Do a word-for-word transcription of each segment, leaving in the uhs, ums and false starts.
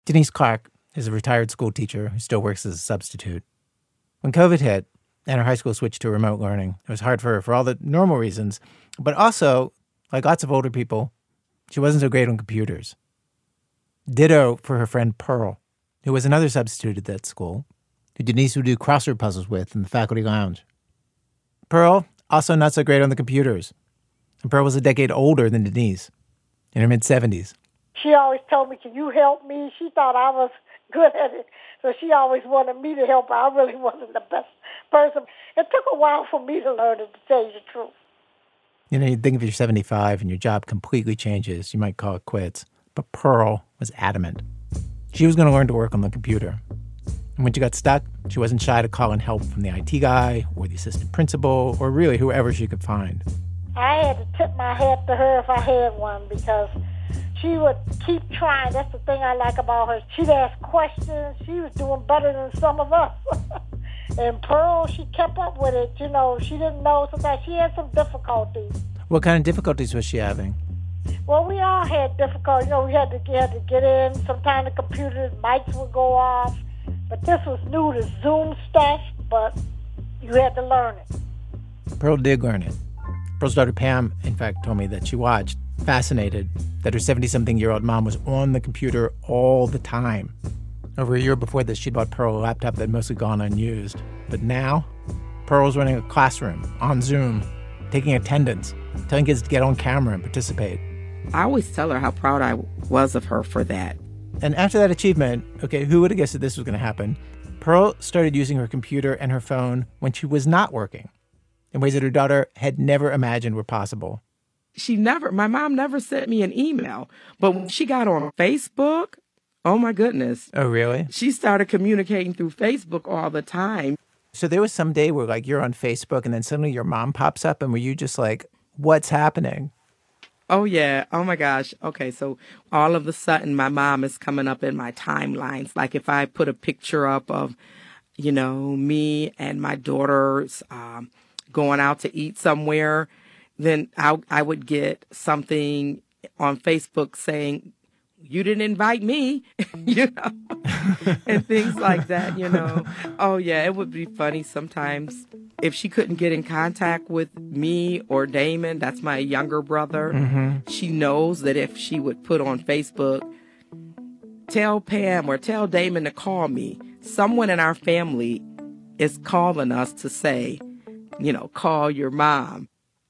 Denise Clark is a retired school teacher who still works as a substitute. When COVID hit and her high school switched to remote learning, it was hard for her for all the normal reasons, but also, like lots of older people, she wasn't so great on computers. Ditto for her friend Pearl, who was another substitute at that school, who Denise would do crossword puzzles with in the faculty lounge. Pearl, also not so great on the computers. And Pearl was a decade older than Denise, in her mid-seventies. She always told me, can you help me? She thought I was good at it, so she always wanted me to help her. I really wasn't the best person. It took a while for me to learn it, to tell you the truth. You know, you'd think if you're seventy-five and your job completely changes, you might call it quits. But Pearl was adamant. She was going to learn to work on the computer. And when she got stuck, she wasn't shy to call in help from the I T guy or the assistant principal or really whoever she could find. I had to tip my hat to her if I had one because she would keep trying. That's the thing I like about her. She'd ask questions. She was doing better than some of us. And Pearl, she kept up with it. You know, she didn't know. Sometimes she had some difficulties. What kind of difficulties was she having? Well, we all had difficulties. You know, we had to, we had to get in. Sometimes the computers, mics would go off. But this was new, the Zoom stuff, but you had to learn it. Pearl did learn it. Pearl's daughter Pam, in fact, told me that she watched, fascinated, that her seventy-something-year-old mom was on the computer all the time. Over a year before this, she'd bought Pearl a laptop that had mostly gone unused. But now, Pearl's running a classroom on Zoom, taking attendance, telling kids to get on camera and participate. I always tell her how proud I was of her for that. And after that achievement, okay, who would have guessed that this was going to happen? Pearl started using her computer and her phone when she was not working, in ways that her daughter had never imagined were possible. She never, my mom never sent me an email, but when she got on Facebook, oh my goodness. Oh, really? She started communicating through Facebook all the time. So there was some day where like you're on Facebook and then suddenly your mom pops up and were you just like, what's happening? Oh, yeah. Oh, my gosh. Okay, so all of a sudden, my mom is coming up in my timelines. Like if I put a picture up of, you know, me and my daughters um, going out to eat somewhere, then I, I would get something on Facebook saying, you didn't invite me, you know, and things like that, you know. Oh, yeah, it would be funny sometimes. If she couldn't get in contact with me or Damon, that's my younger brother, mm-hmm. she knows that if she would put on Facebook, tell Pam or tell Damon to call me, someone in our family is calling us to say, you know, call your mom.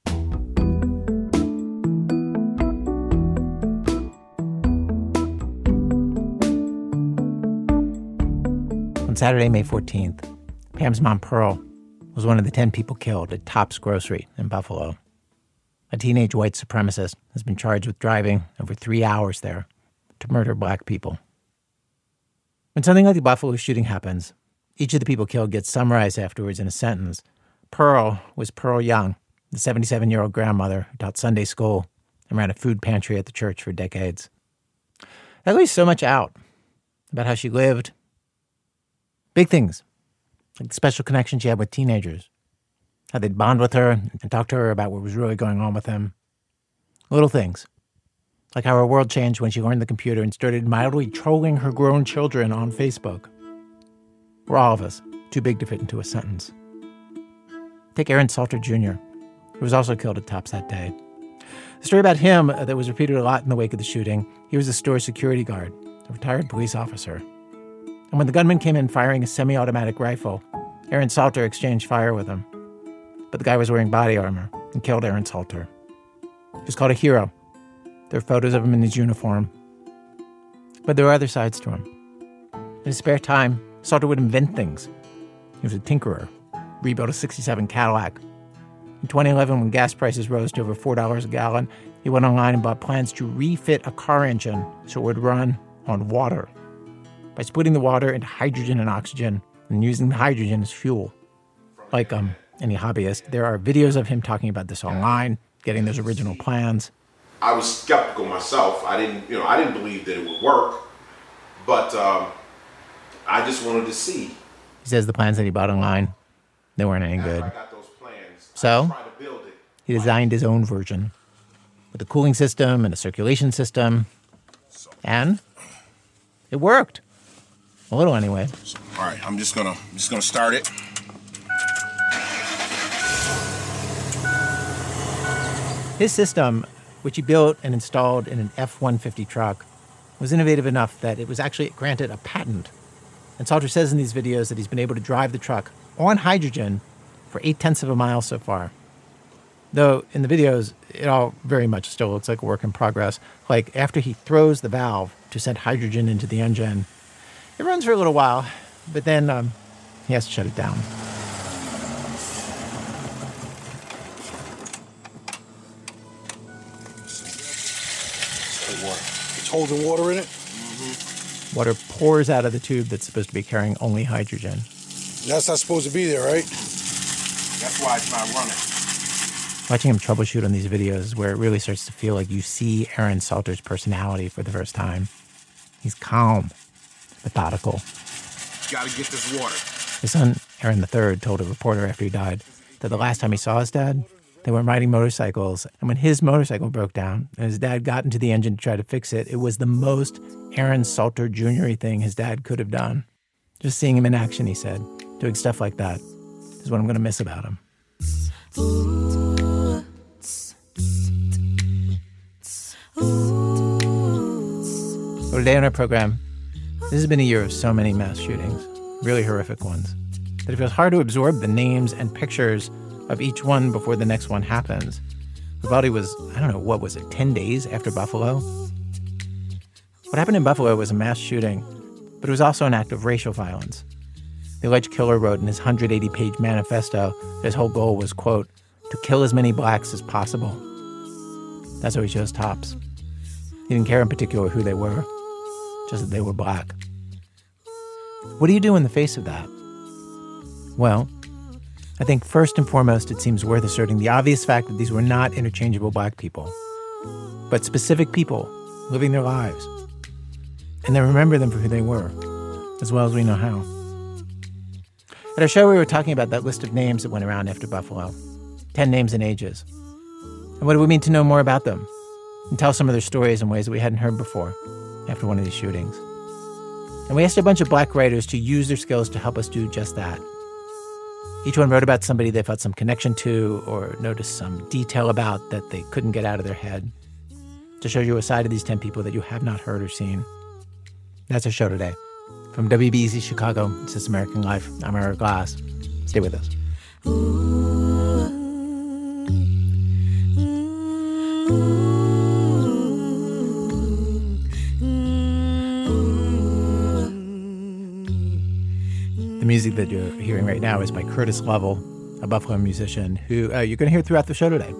On Saturday, May fourteenth, Pam's mom, Pearl, was one of the ten people killed at Tops Grocery in Buffalo. A teenage white supremacist has been charged with driving over three hours there to murder black people. When something like the Buffalo shooting happens, each of the people killed gets summarized afterwards in a sentence. Pearl was Pearl Young, the seventy-seven-year-old grandmother who taught Sunday school and ran a food pantry at the church for decades. That leaves so much out about how she lived. Big things, like the special connection she had with teenagers, how they'd bond with her and talk to her about what was really going on with them. Little things, like how her world changed when she learned the computer and started mildly trolling her grown children on Facebook. We're all of us too big to fit into a sentence. Take Aaron Salter Junior, who was also killed at Tops that day. The story about him uh, that was repeated a lot in the wake of the shooting, he was a store security guard, a retired police officer. And when the gunman came in firing a semi-automatic rifle, Aaron Salter exchanged fire with him. But the guy was wearing body armor and killed Aaron Salter. He was called a hero. There are photos of him in his uniform. But there were other sides to him. In his spare time, Salter would invent things. He was a tinkerer, rebuilt a sixty-seven Cadillac. In twenty eleven, when gas prices rose to over four dollars a gallon, he went online and bought plans to refit a car engine so it would run on water, by splitting the water into hydrogen and oxygen and using the hydrogen as fuel. Like um, any hobbyist, there are videos of him talking about this online, getting those original plans. I was skeptical myself. I didn't, you know, I didn't believe that it would work, but um, I just wanted to see. He says the plans that he bought online, they weren't any good. After I got those plans, so I tried to build it. He designed his own version with a cooling system and a circulation system, and It worked. A little anyway. All right, I'm just gonna I'm just gonna start it. His system, which he built and installed in an F one fifty truck, was innovative enough that it was actually granted a patent. And Salter says in these videos that he's been able to drive the truck on hydrogen for eight-tenths of a mile so far. Though in the videos, it all very much still looks like a work in progress. Like after he throws the valve to send hydrogen into the engine, it runs for a little while, but then um, he has to shut it down. Water. It's holding water in it? Mm-hmm. Water pours out of the tube that's supposed to be carrying only hydrogen. That's not supposed to be there, right? That's why it's not running. Watching him troubleshoot on these videos is where it really starts to feel like you see Aaron Salter's personality for the first time. He's calm, methodical. Gotta get this water. His son, Aaron the third, told a reporter after he died that the last time he saw his dad, they were riding motorcycles, and when his motorcycle broke down and his dad got into the engine to try to fix it, it was the most Aaron Salter Junior-y thing his dad could have done. Just seeing him in action, he said, doing stuff like that is what I'm going to miss about him. Well, today on our program, this has been a year of so many mass shootings, really horrific ones, that it feels hard to absorb the names and pictures of each one before the next one happens. Uvalde was, I don't know, what was it, ten days after Buffalo? What happened in Buffalo was a mass shooting, but it was also an act of racial violence. The alleged killer wrote in his one hundred eighty page manifesto that his whole goal was, quote, to kill as many blacks as possible. That's why he chose Tops. He didn't care in particular who they were, just that they were black. What do you do in the face of that? Well, I think first and foremost, it seems worth asserting the obvious fact that these were not interchangeable black people, but specific people living their lives. And then remember them for who they were, as well as we know how. At our show, we were talking about that list of names that went around after Buffalo. Ten names and ages. And what do we mean to know more about them? And tell some of their stories in ways that we hadn't heard before after one of these shootings. And we asked a bunch of black writers to use their skills to help us do just that. Each one wrote about somebody they felt some connection to or noticed some detail about that they couldn't get out of their head, to show you a side of these ten people that you have not heard or seen. That's our show today. From W B E Z Chicago, it's This American Life. I'm Eric Glass. Stay with us. The music that you're hearing right now is by Curtis Lovell, a Buffalo musician who uh, you're going to hear throughout the show today.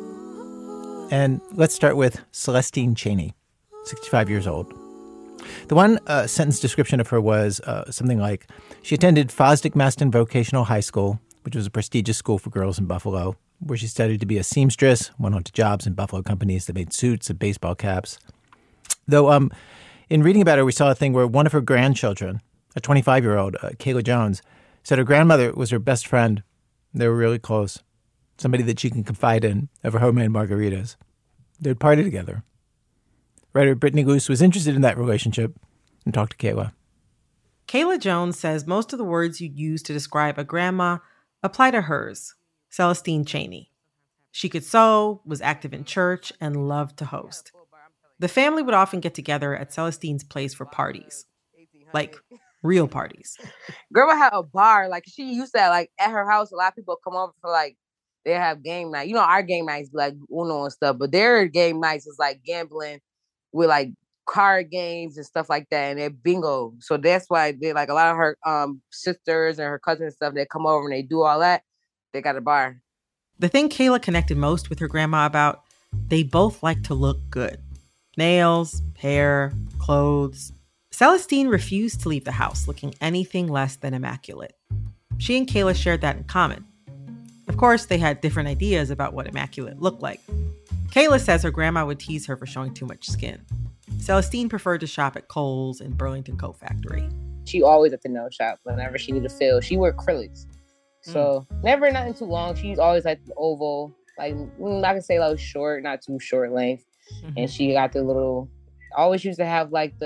And let's start with Celestine Chaney, sixty-five years old. The one uh, sentence description of her was uh, something like, she attended Fosdick-Maston Vocational High School, which was a prestigious school for girls in Buffalo, where she studied to be a seamstress, went on to jobs in Buffalo companies that made suits and baseball caps. Though um, in reading about her, we saw a thing where one of her grandchildren, a twenty-five-year-old, uh, Kayla Jones, said her grandmother was her best friend. They were really close. Somebody that she can confide in over homemade margaritas. They'd party together. Writer Brittany Luce was interested in that relationship and talked to Kayla. Kayla Jones says most of the words you use to describe a grandma apply to hers, Celestine Chaney. She could sew, was active in church, and loved to host. The family would often get together at Celestine's place for parties. Like, real parties. Grandma had a bar. Like, she used to, like, at her house, a lot of people come over for, like, they have game night. You know, our game nights be, like, Uno and stuff. But their game nights is, like, gambling with, like, card games and stuff like that. And they're bingo. So that's why they, like, a lot of her um sisters and her cousins and stuff, they come over and they do all that. They got a bar. The thing Kayla connected most with her grandma about, they both like to look good. Nails, hair, clothes. Celestine refused to leave the house looking anything less than immaculate. She and Kayla shared that in common. Of course, they had different ideas about what immaculate looked like. Kayla says her grandma would tease her for showing too much skin. Celestine preferred to shop at Kohl's and Burlington Coat Factory. She always at the nail shop whenever she needed to fill. She wore acrylics. So mm. never nothing too long. She's always like the oval. Like, I can say like short, not too short length. Mm-hmm. And she got the little, always used to have like the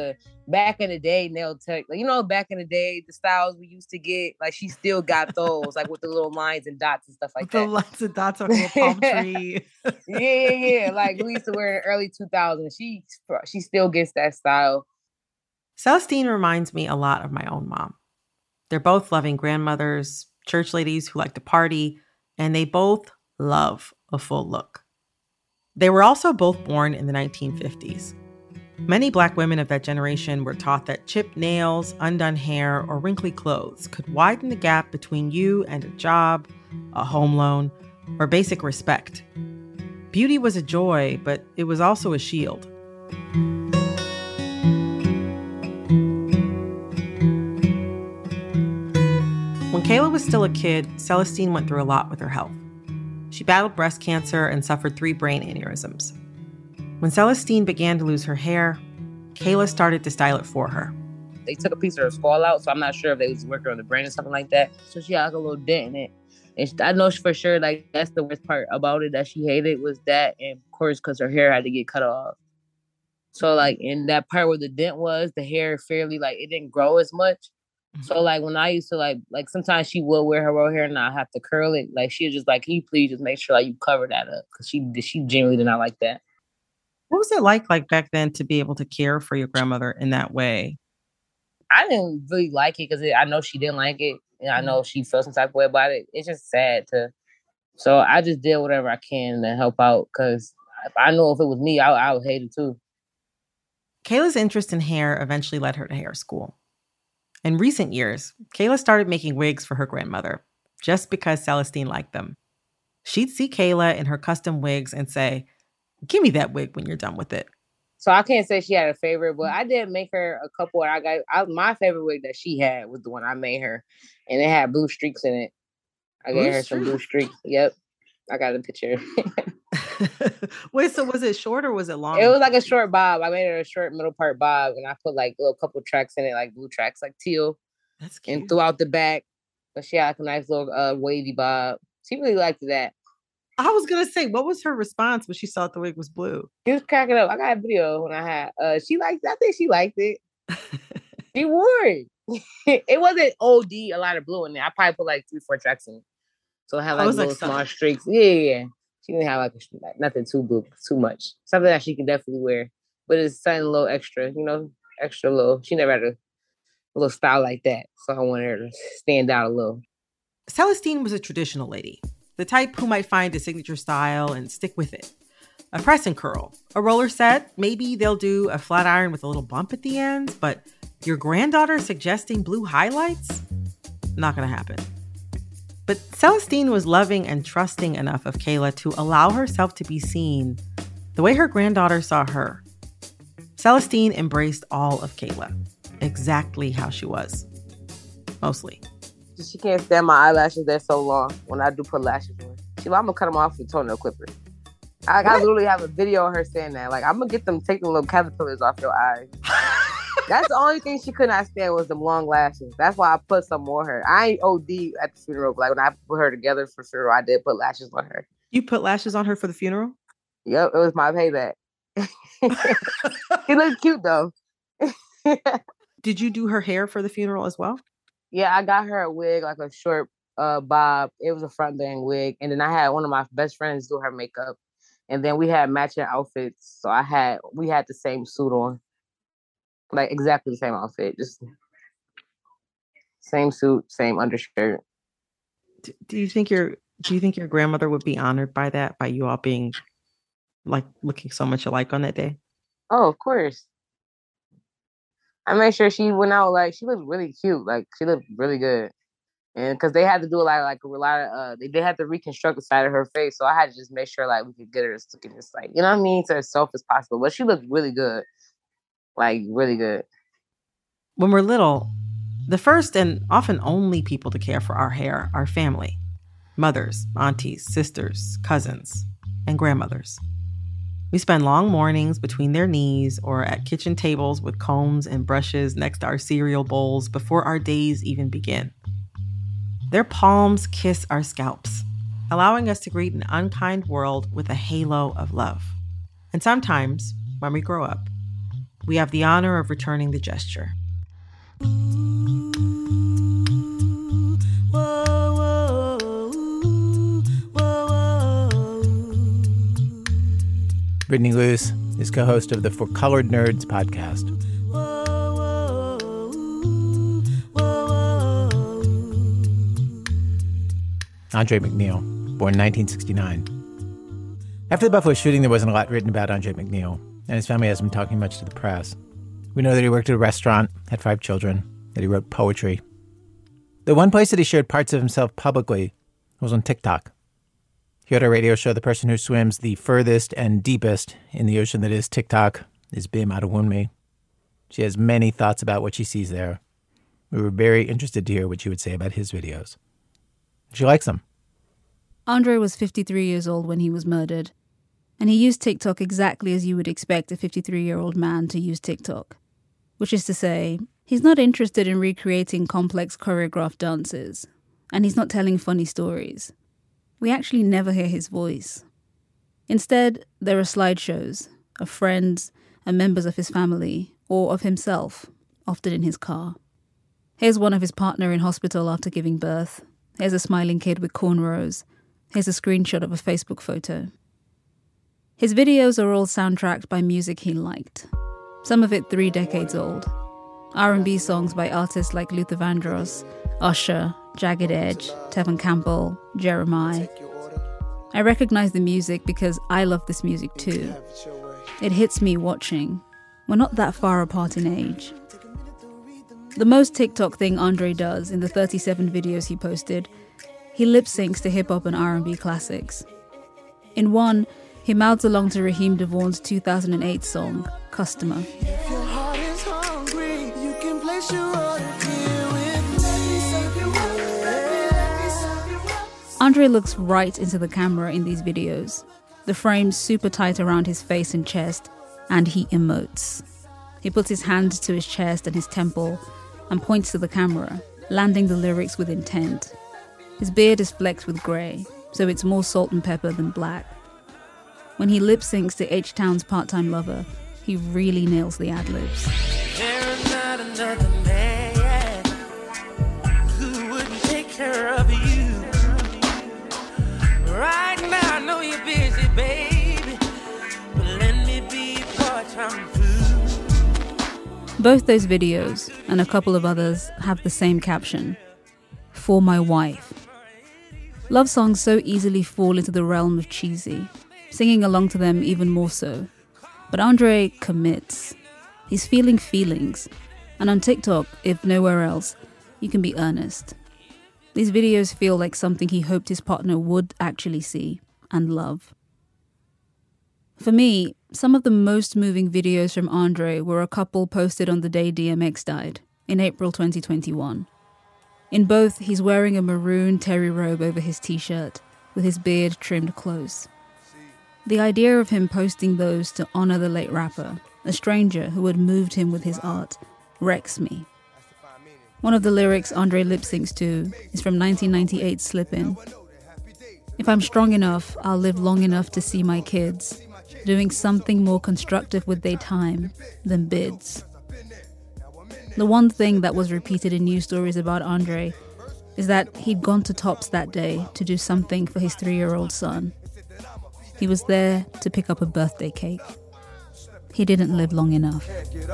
back in the day, nail tech, like, you know, back in the day, the styles we used to get, like she still got those, like with the little lines and dots and stuff like the that. The lines and dots on a little palm tree. yeah, yeah, yeah. Like we used to wear in the early two thousands. She, she still gets that style. Celestine reminds me a lot of my own mom. They're both loving grandmothers, church ladies who like to party, and they both love a full look. They were also both born in the nineteen fifties. Many Black women of that generation were taught that chipped nails, undone hair, or wrinkly clothes could widen the gap between you and a job, a home loan, or basic respect. Beauty was a joy, but it was also a shield. When Kayla was still a kid, Celestine went through a lot with her health. She battled breast cancer and suffered three brain aneurysms. When Celestine began to lose her hair, Kayla started to style it for her. They took a piece of her skull out, so I'm not sure if they was working on the brain or something like that. So she had like a little dent in it. And she, I know for sure, like, that's the worst part about it that she hated was that, and of course, because her hair had to get cut off. So, like, in that part where the dent was, the hair fairly, like, it didn't grow as much. So, like, when I used to, like, like sometimes she would wear her real hair and I have to curl it. Like, she was just like, can you please just make sure, like, you cover that up? Because she, she genuinely did not like that. What was it like, like, back then to be able to care for your grandmother in that way? I didn't really like it because I know she didn't like it. And I know she felt some type of way about it. It's just sad to... So, I just did whatever I can to help out because I know if it was me, I, I would hate it too. Kayla's interest in hair eventually led her to hair school. In recent years, Kayla started making wigs for her grandmother, just because Celestine liked them. She'd see Kayla in her custom wigs and say, give me that wig when you're done with it. So I can't say she had a favorite, but I did make her a couple. I got I, my favorite wig that she had was the one I made her, and it had blue streaks in it. I blue gave her streak? some blue streaks. Yep, I got a picture. Wait, so was it short or was it long? It was like a short bob. I made her a short middle part bob, and I put like a little couple tracks in it, like blue tracks, like teal. That's cute. And throughout the back, but she had like a nice little uh, wavy bob. She really liked that. I was gonna say, what was her response when she saw the wig was blue? She was cracking up. I got a video when I had. Uh, she liked. I think she liked it. She wore it. It wasn't O D a lot of blue in there. I probably put like three, four tracks in it, so it had like little like small something. streaks. Yeah, yeah, yeah. She didn't have like, a, like nothing too blue, too much. Something that she can definitely wear, but it's something a little extra. You know, extra little. She never had a, a little style like that, so I wanted her to stand out a little. Celestine was a traditional lady, the type who might find a signature style and stick with it. A press and curl, a roller set, maybe they'll do a flat iron with a little bump at the end, but your granddaughter suggesting blue highlights? Not gonna happen. But Celestine was loving and trusting enough of Kayla to allow herself to be seen the way her granddaughter saw her. Celestine embraced all of Kayla, exactly how she was. Mostly. She can't stand my eyelashes. They're so long when I do put lashes on. She's like, I'm gonna cut them off with toenail clippers. I, I literally have a video of her saying that. Like, I'm gonna get them, take them little caterpillars off your eyes. That's the only thing she could not stand was them long lashes. That's why I put some more on her. I ain't O D at the funeral. But like when I put her together for funeral, I did put lashes on her. You put lashes on her for the funeral? Yep, it was my payback. She looked cute though. Did you do her hair for the funeral as well? Yeah, I got her a wig, like a short uh, bob. It was a front bang wig. And then I had one of my best friends do her makeup. And then we had matching outfits. So I had, we had the same suit on. Like exactly the same outfit. Just same suit, same undershirt. Do, do you think your, do you think your grandmother would be honored by that? By you all being like looking so much alike on that day? Oh, of course. I made sure she went out, like, she looked really cute. Like, she looked really good. And because they had to do a lot of, like, a lot of, uh, they, they had to reconstruct the side of her face. So I had to just make sure, like, we could get her looking just, like, you know what I mean, to herself as possible. But she looked really good. Like, really good. When we're little, the first and often only people to care for our hair are family. Mothers, aunties, sisters, cousins, and grandmothers. We spend long mornings between their knees or at kitchen tables with combs and brushes next to our cereal bowls before our days even begin. Their palms kiss our scalps, allowing us to greet an unkind world with a halo of love. And sometimes, when we grow up, we have the honor of returning the gesture. Brittany Luce is co-host of the For Colored Nerds podcast. Andre McNeil, born in nineteen sixty-nine. After the Buffalo shooting, there wasn't a lot written about Andre McNeil, and his family hasn't been talking much to the press. We know that he worked at a restaurant, had five children, that he wrote poetry. The one place that he shared parts of himself publicly was on TikTok. Here at our radio show, the person who swims the furthest and deepest in the ocean that is TikTok is Bim Adewunmi. She has many thoughts about what she sees there. We were very interested to hear what she would say about his videos. She likes them. Andre was fifty-three years old when he was murdered, and he used TikTok exactly as you would expect a fifty-three-year-old man to use TikTok, which is to say, he's not interested in recreating complex choreographed dances, and he's not telling funny stories. We actually never hear his voice. Instead, there are slideshows of friends and members of his family, or of himself, often in his car. Here's one of his partner in hospital after giving birth. Here's a smiling kid with cornrows. Here's a screenshot of a Facebook photo. His videos are all soundtracked by music he liked, some of it three decades old. R and B songs by artists like Luther Vandross, Usher, Jagged Edge, Tevin Campbell, Jeremiah. I recognize the music because I love this music too. It hits me watching. We're not that far apart in age. The most TikTok thing Andre does in the thirty-seven videos he posted, he lip syncs to hip-hop and R and B classics. In one, he mouths along to Raheem DeVaughn's two thousand eight song, Customer. If your heart is hungry, you can place your order here with me. Andre looks right into the camera in these videos, the frames super tight around his face and chest, and he emotes. He puts his hand to his chest and his temple and points to the camera, landing the lyrics with intent. His beard is flecked with grey, so it's more salt and pepper than black. When he lip syncs to H-Town's Part-Time Lover, he really nails the ad-libs. There's not another man who wouldn't take care of you. Right now I know you're busy, baby, but let me be part-time food. Both those videos, and a couple of others, have the same caption, For My Wife. Love songs so easily fall into the realm of cheesy, singing along to them even more so. But Andre commits. He's feeling feelings. And on TikTok, if nowhere else, you can be earnest. These videos feel like something he hoped his partner would actually see and love. For me, some of the most moving videos from Andre were a couple posted on the day D M X died, in April twenty twenty-one. In both, he's wearing a maroon terry robe over his t-shirt, with his beard trimmed close. The idea of him posting those to honor the late rapper, a stranger who had moved him with his art, wrecks me. One of the lyrics Andre lip syncs to is from nineteen ninety-eight's Slippin'. If I'm strong enough, I'll live long enough to see my kids doing something more constructive with their time than bids. The one thing that was repeated in news stories about Andre is that he'd gone to Tops that day to do something for his three-year-old son. He was there to pick up a birthday cake. He didn't live long enough.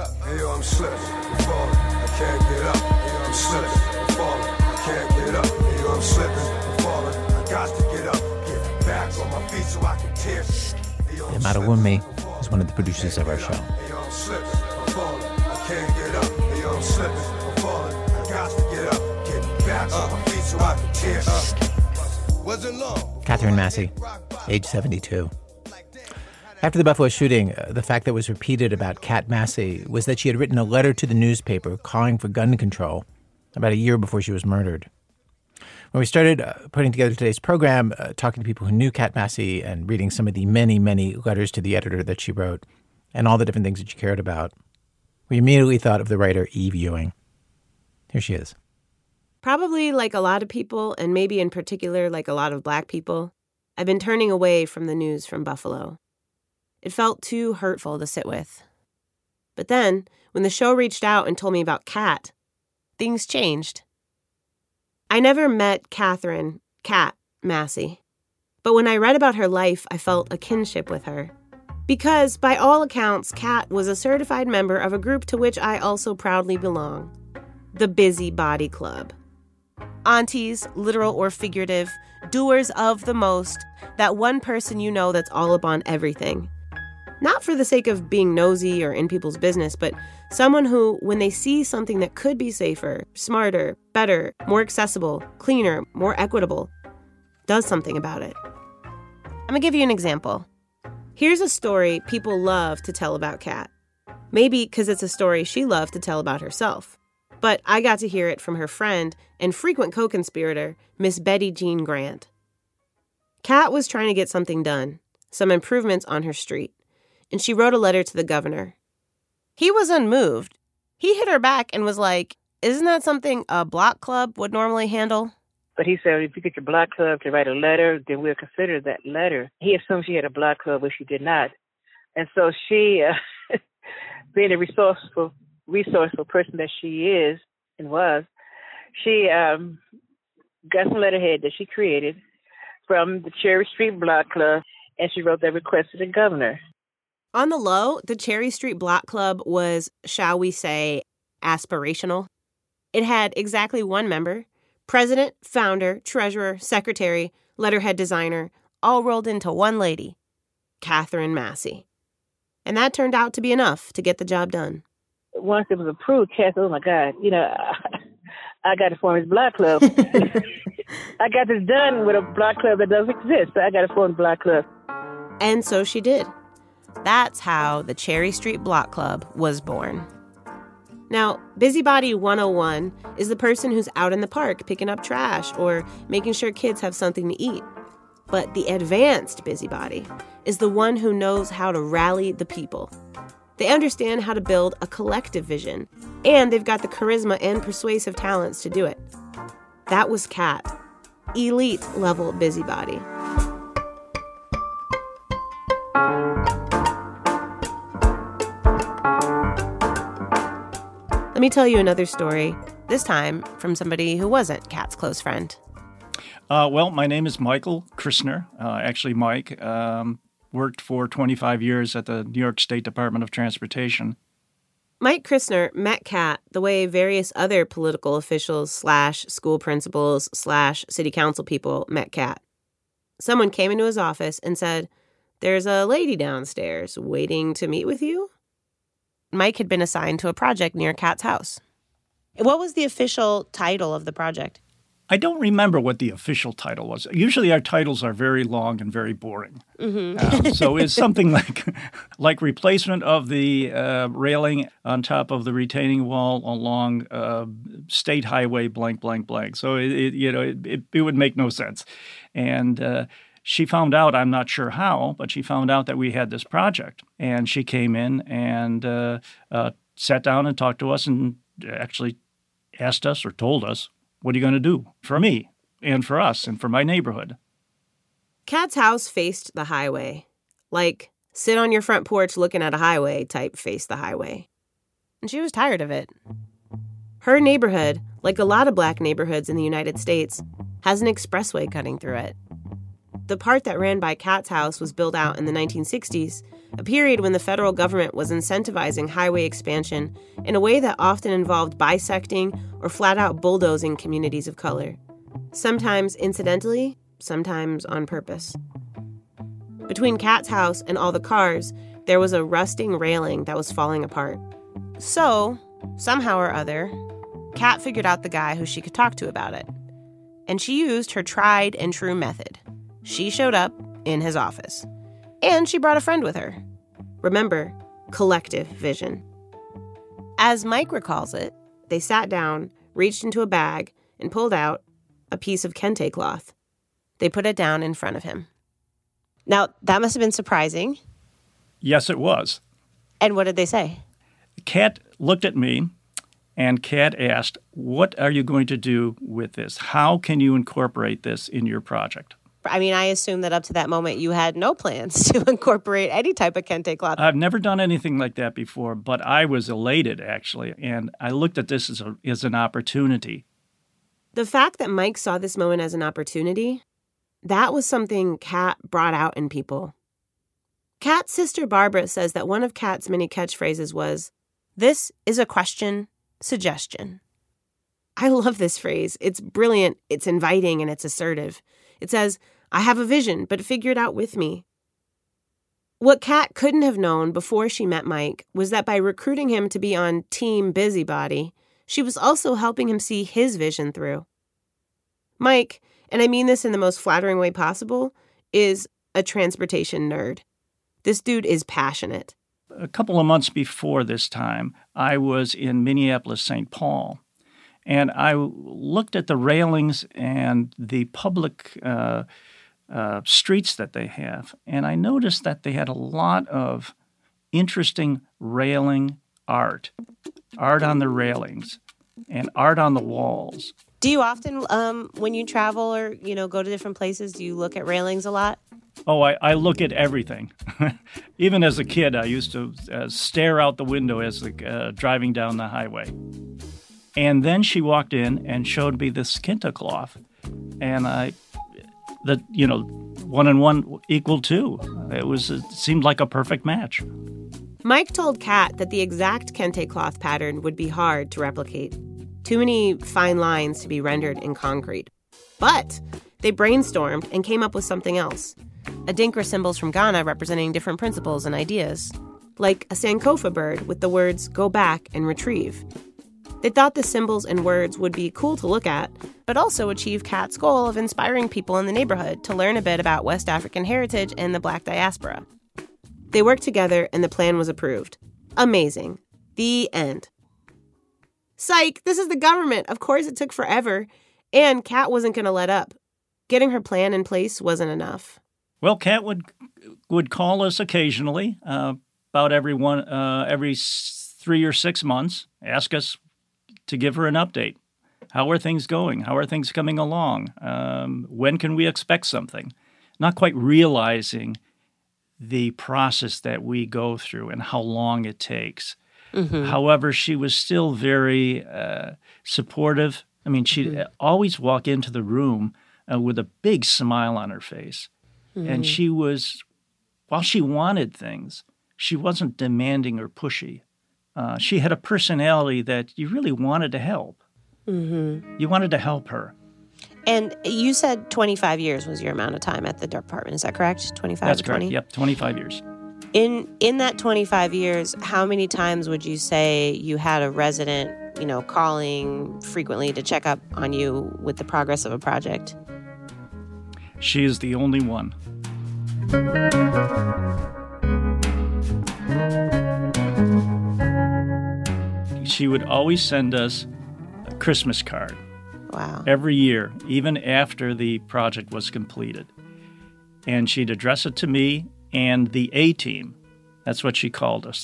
Bim Adewunmi is one of the producers of our show. Catherine Massey, age seventy-two. After the Buffalo shooting, uh, the fact that was repeated about Cat Massey was that she had written a letter to the newspaper calling for gun control about a year before she was murdered. When we started uh, putting together today's program, uh, talking to people who knew Cat Massey and reading some of the many, many letters to the editor that she wrote and all the different things that she cared about, we immediately thought of the writer Eve Ewing. Here she is. Probably like a lot of people, and maybe in particular like a lot of Black people, I've been turning away from the news from Buffalo. It felt too hurtful to sit with. But then, when the show reached out and told me about Kat, things changed. I never met Catherine, Kat, Massey. But when I read about her life, I felt a kinship with her. Because, by all accounts, Kat was a certified member of a group to which I also proudly belong. The Busy Body Club. Aunties, literal or figurative, doers of the most, that one person you know that's all up on everything. Not for the sake of being nosy or in people's business, but someone who, when they see something that could be safer, smarter, better, more accessible, cleaner, more equitable, does something about it. I'm gonna give you an example. Here's a story people love to tell about Kat. Maybe because it's a story she loved to tell about herself. But I got to hear it from her friend and frequent co-conspirator, Miss Betty Jean Grant. Kat was trying to get something done, some improvements on her street, and she wrote a letter to the governor. He was unmoved. He hit her back and was like, isn't that something a block club would normally handle? But he said, if you get your block club to write a letter, then we'll consider that letter. He assumed she had a block club, but she did not. And so she, uh, being a resourceful, resourceful person that she is and was, she um, got some letterhead that she created from the Cherry Street Block Club, and she wrote that request to the governor. On the low, the Cherry Street Block Club was, shall we say, aspirational. It had exactly one member, president, founder, treasurer, secretary, letterhead designer, all rolled into one lady, Catherine Massey. And that turned out to be enough to get the job done. Once it was approved, Cass, oh my God, you know, I, I got to form this block club. I got this done with a block club that doesn't exist, so I got to form a block club. And so she did. That's how the Cherry Street Block Club was born. Now, Busybody one oh one is the person who's out in the park picking up trash or making sure kids have something to eat. But the advanced busybody is the one who knows how to rally the people. They understand how to build a collective vision, and they've got the charisma and persuasive talents to do it. That was Kat, elite level busybody. Let me tell you another story, this time from somebody who wasn't Kat's close friend. Uh, well, my name is Michael Christner. Uh, actually, Mike. Um, worked for twenty-five years at the New York State Department of Transportation. Mike Christner met Kat the way various other political officials slash school principals slash city council people met Kat. Someone came into his office and said, "There's a lady downstairs waiting to meet with you." Mike had been assigned to a project near Kat's house. What was the official title of the project? I don't remember what the official title was. Usually our titles are very long and very boring. Mm-hmm. um, so it's something like like replacement of the uh, railing on top of the retaining wall along uh, State Highway blank, blank, blank. So, it, it, you know, it, it, it would make no sense. And uh, she found out, I'm not sure how, but she found out that we had this project. And she came in and uh, uh, sat down and talked to us and actually asked us or told us, what are you going to do for me and for us and for my neighborhood? Kat's house faced the highway. Like, sit on your front porch looking at a highway type face the highway. And she was tired of it. Her neighborhood, like a lot of black neighborhoods in the United States, has an expressway cutting through it. The part that ran by Kat's house was built out in the nineteen sixties, a period when the federal government was incentivizing highway expansion in a way that often involved bisecting or flat-out bulldozing communities of color. Sometimes incidentally, sometimes on purpose. Between Kat's house and all the cars, there was a rusting railing that was falling apart. So, somehow or other, Kat figured out the guy who she could talk to about it. And she used her tried and true method. She showed up in his office. And she brought a friend with her. Remember, collective vision. As Mike recalls it, they sat down, reached into a bag, and pulled out a piece of kente cloth. They put it down in front of him. Now, that must have been surprising. Yes, it was. And what did they say? Kat looked at me, and Kat asked, what are you going to do with this? How can you incorporate this in your project? I mean, I assume that up to that moment you had no plans to incorporate any type of kente cloth. I've never done anything like that before, but I was elated, actually, and I looked at this as, a, as an opportunity. The fact that Mike saw this moment as an opportunity, that was something Kat brought out in people. Kat's sister Barbara says that one of Kat's many catchphrases was, "This is a question, suggestion." I love this phrase. It's brilliant, it's inviting, and it's assertive. It says, "I have a vision, but figure it out with me." What Kat couldn't have known before she met Mike was that by recruiting him to be on Team Busybody, she was also helping him see his vision through. Mike, and I mean this in the most flattering way possible, is a transportation nerd. This dude is passionate. A couple of months before this time, I was in Minneapolis, Saint Paul, and I looked at the railings and the public uh, uh, streets that they have, and I noticed that they had a lot of interesting railing art, art on the railings, and art on the walls. Do you often, um, when you travel or, you know, go to different places, do you look at railings a lot? Oh, I, I look at everything. Even as a kid, I used to uh, stare out the window as the, uh, driving down the highway. And then she walked in and showed me this kente cloth. And I, that, you know, one and one equaled two. It was, it seemed like a perfect match. Mike told Kat that the exact kente cloth pattern would be hard to replicate. Too many fine lines to be rendered in concrete. But they brainstormed and came up with something else. Adinkra symbols from Ghana representing different principles and ideas. Like a Sankofa bird with the words, "go back and retrieve." They thought the symbols and words would be cool to look at, but also achieve Kat's goal of inspiring people in the neighborhood to learn a bit about West African heritage and the Black diaspora. They worked together and the plan was approved. Amazing. The end. Psych, this is the government. Of course it took forever. And Kat wasn't going to let up. Getting her plan in place wasn't enough. Well, Kat would would call us occasionally, uh, about every one, uh, every three or six months, ask us to give her an update. How are things going? How are things coming along? Um, when can we expect something? Not quite realizing the process that we go through and how long it takes. Mm-hmm. However, she was still very uh, supportive. I mean, she'd mm-hmm. always walk into the room uh, with a big smile on her face. Mm-hmm. And she was, while she wanted things, she wasn't demanding or pushy. Uh, she had a personality that you really wanted to help. Mm-hmm. You wanted to help her. And you said twenty-five years was your amount of time at the department. Is that correct? twenty-five That's to twenty? correct. Yep, twenty-five years. In in that twenty-five years, how many times would you say you had a resident, you know, calling frequently to check up on you with the progress of a project? She is the only one. She would always send us a Christmas card. Wow. Every year, even after the project was completed. And she'd address it to me and the A-team. That's what she called us.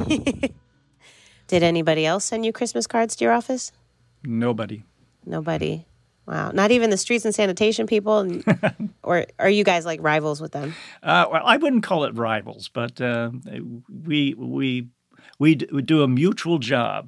Did anybody else send you Christmas cards to your office? Nobody. Nobody. Wow. Not even the streets and sanitation people? Or are you guys like rivals with them? Uh, well, I wouldn't call it rivals, but uh, we, we, we do a mutual job.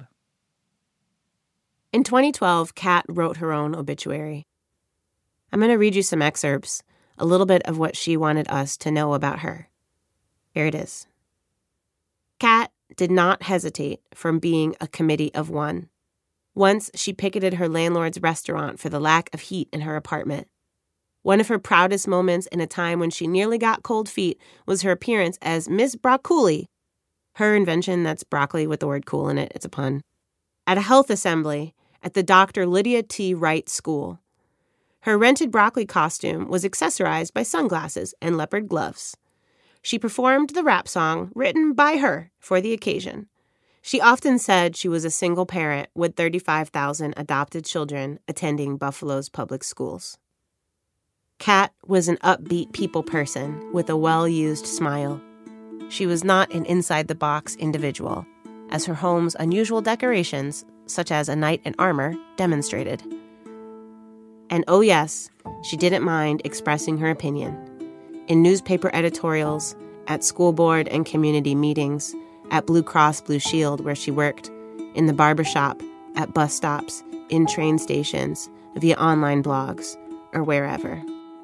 In twenty twelve, Kat wrote her own obituary. I'm going to read you some excerpts, a little bit of what she wanted us to know about her. Here it is. Kat did not hesitate from being a committee of one. Once, she picketed her landlord's restaurant for the lack of heat in her apartment. One of her proudest moments in a time when she nearly got cold feet was her appearance as Miss Broccoli. Her invention, that's broccoli with the word cool in it, it's a pun. At a health assembly at the Doctor Lydia T. Wright School. Her rented broccoli costume was accessorized by sunglasses and leopard gloves. She performed the rap song written by her for the occasion. She often said she was a single parent with thirty-five thousand adopted children attending Buffalo's public schools. Kat was an upbeat people person with a well-used smile. She was not an inside-the-box individual, as her home's unusual decorations, such as a knight in armor, demonstrated. And oh yes, she didn't mind expressing her opinion. In newspaper editorials, at school board and community meetings, at Blue Cross Blue Shield where she worked, in the barbershop, at bus stops, in train stations, via online blogs, or wherever.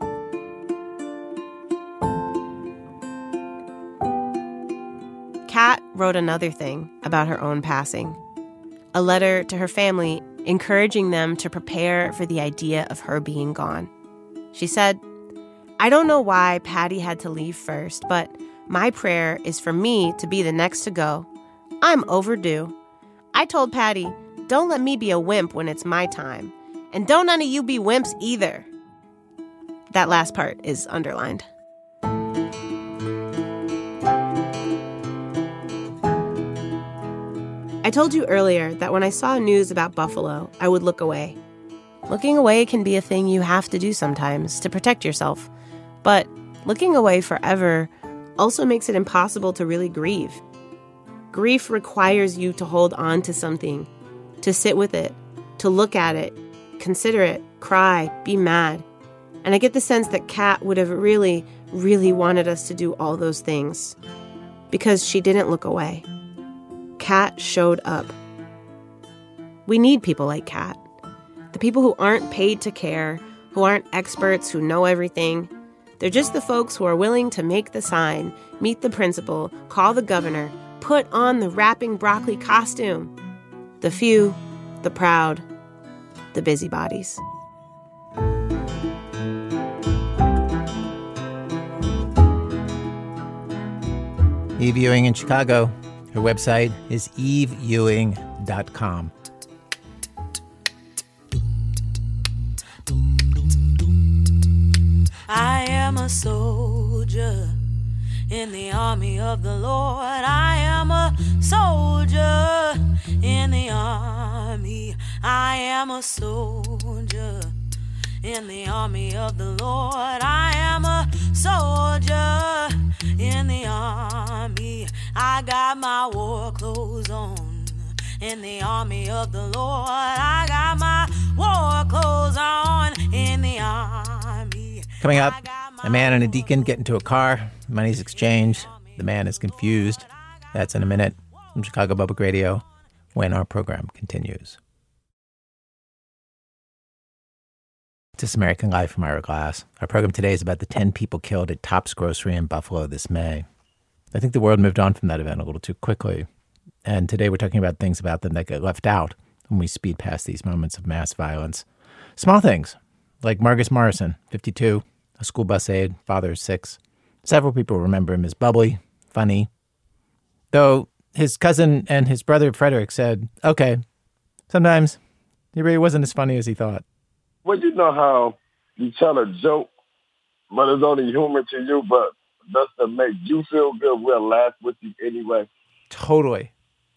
Kat wrote another thing about her own passing. A letter to her family encouraging them to prepare for the idea of her being gone. She said, "I don't know why Patty had to leave first, but my prayer is for me to be the next to go. I'm overdue. I told Patty, don't let me be a wimp when it's my time. And don't none of you be wimps either." That last part is underlined. I told you earlier that when I saw news about Buffalo, I would look away. Looking away can be a thing you have to do sometimes to protect yourself. But looking away forever also makes it impossible to really grieve. Grief requires you to hold on to something, to sit with it, to look at it, consider it, cry, be mad. And I get the sense that Kat would have really, really wanted us to do all those things. Because she didn't look away. Kat showed up. We need people like Kat. The people who aren't paid to care, who aren't experts who know everything. They're just the folks who are willing to make the sign, meet the principal, call the governor, put on the wrapping broccoli costume. The few, the proud, the busybodies. Eve Ewing in Chicago. Her website is eve ewing dot com. I am a soldier in the army of the Lord. I am a soldier in the army. I am a soldier in the army of the Lord. I am a soldier in the army. I got my war clothes on in the army of the Lord. I got my war clothes on in the army. Coming up, a man and a deacon get into a car. Money's exchanged. The man is confused. That's in a minute from Chicago Public Radio when our program continues. This American Life from Ira Glass. Our program today is about the ten people killed at Tops Grocery in Buffalo this May. I think the world moved on from that event a little too quickly. And today we're talking about things about them that get left out when we speed past these moments of mass violence. Small things, like Marcus Morrison, fifty-two, a school bus aide, father of six. Several people remember him as bubbly, funny. Though his cousin and his brother Frederick said, okay, sometimes he really wasn't as funny as he thought. Well, you know how you tell a joke, but it's only humor to you, but just to make you feel good, we'll laugh with you anyway. Totally.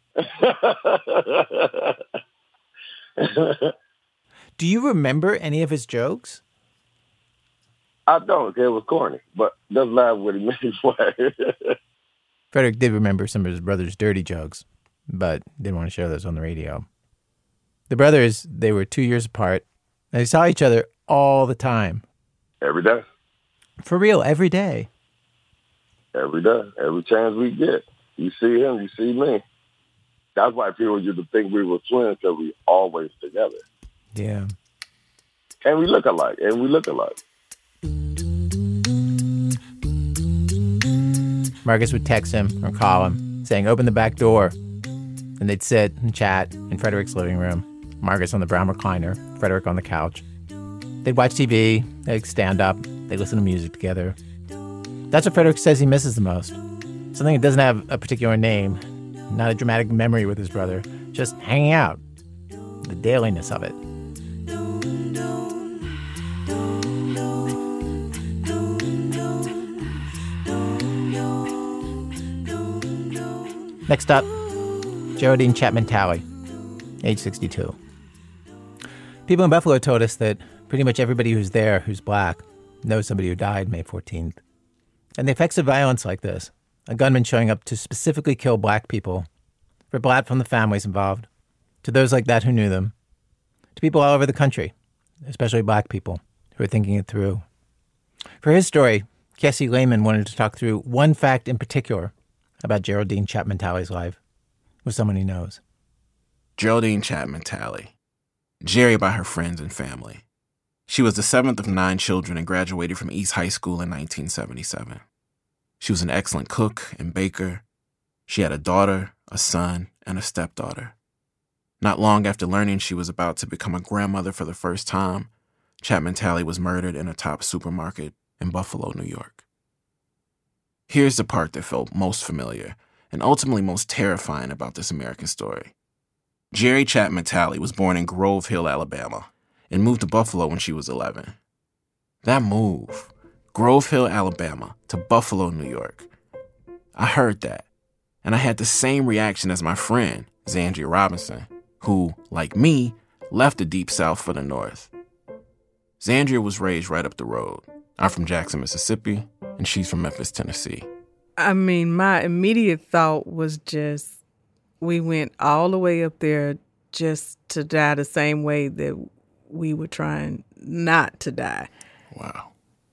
Do you remember any of his jokes? I don't. It was corny, but just laugh with him anyway. Frederick did remember some of his brother's dirty jokes, but didn't want to share those on the radio. The brothers, they were two years apart. They saw each other all the time. Every day. For real, every day. Every day. Every chance we get. You see him, you see me. That's why people used to think we were twins, because we always together. Yeah. And we look alike. And we look alike. Marcus would text him or call him, saying, open the back door. And they'd sit and chat in Frederick's living room. Marcus on the brown recliner, Frederick on the couch. They'd watch T V, they'd stand up, they'd listen to music together. That's what Frederick says he misses the most. Something that doesn't have a particular name, not a dramatic memory with his brother, just hanging out, the dailiness of it. Next up, Geraldine Chapman Talley, age sixty-two. People in Buffalo told us that pretty much everybody who's there who's black knows somebody who died May fourteenth. And the effects of violence like this, a gunman showing up to specifically kill black people, ripple out from the families involved, to those like that who knew them, to people all over the country especially black people who are thinking it through. For his story, Cassie Lehman wanted to talk through one fact in particular about Geraldine Chapman Talley's life with someone he knows. Geraldine Chapman Talley, Jerry by her friends and family. She was the seventh of nine children and graduated from East High School in nineteen seventy-seven. She was an excellent cook and baker. She had a daughter, a son, and a stepdaughter. Not long after learning she was about to become a grandmother for the first time, Chapman Talley was murdered in a Tops supermarket in Buffalo, New York. Here's the part that felt most familiar and ultimately most terrifying about this American story. Jerry Chapman Talley was born in Grove Hill, Alabama, and moved to Buffalo when she was eleven. That move, Grove Hill, Alabama, to Buffalo, New York, I heard that, and I had the same reaction as my friend, Zandria Robinson, who, like me, left the Deep South for the North. Zandria was raised right up the road. I'm from Jackson, Mississippi, and she's from Memphis, Tennessee. I mean, my immediate thought was just, we went all the way up there just to die the same way that we were trying not to die. Wow.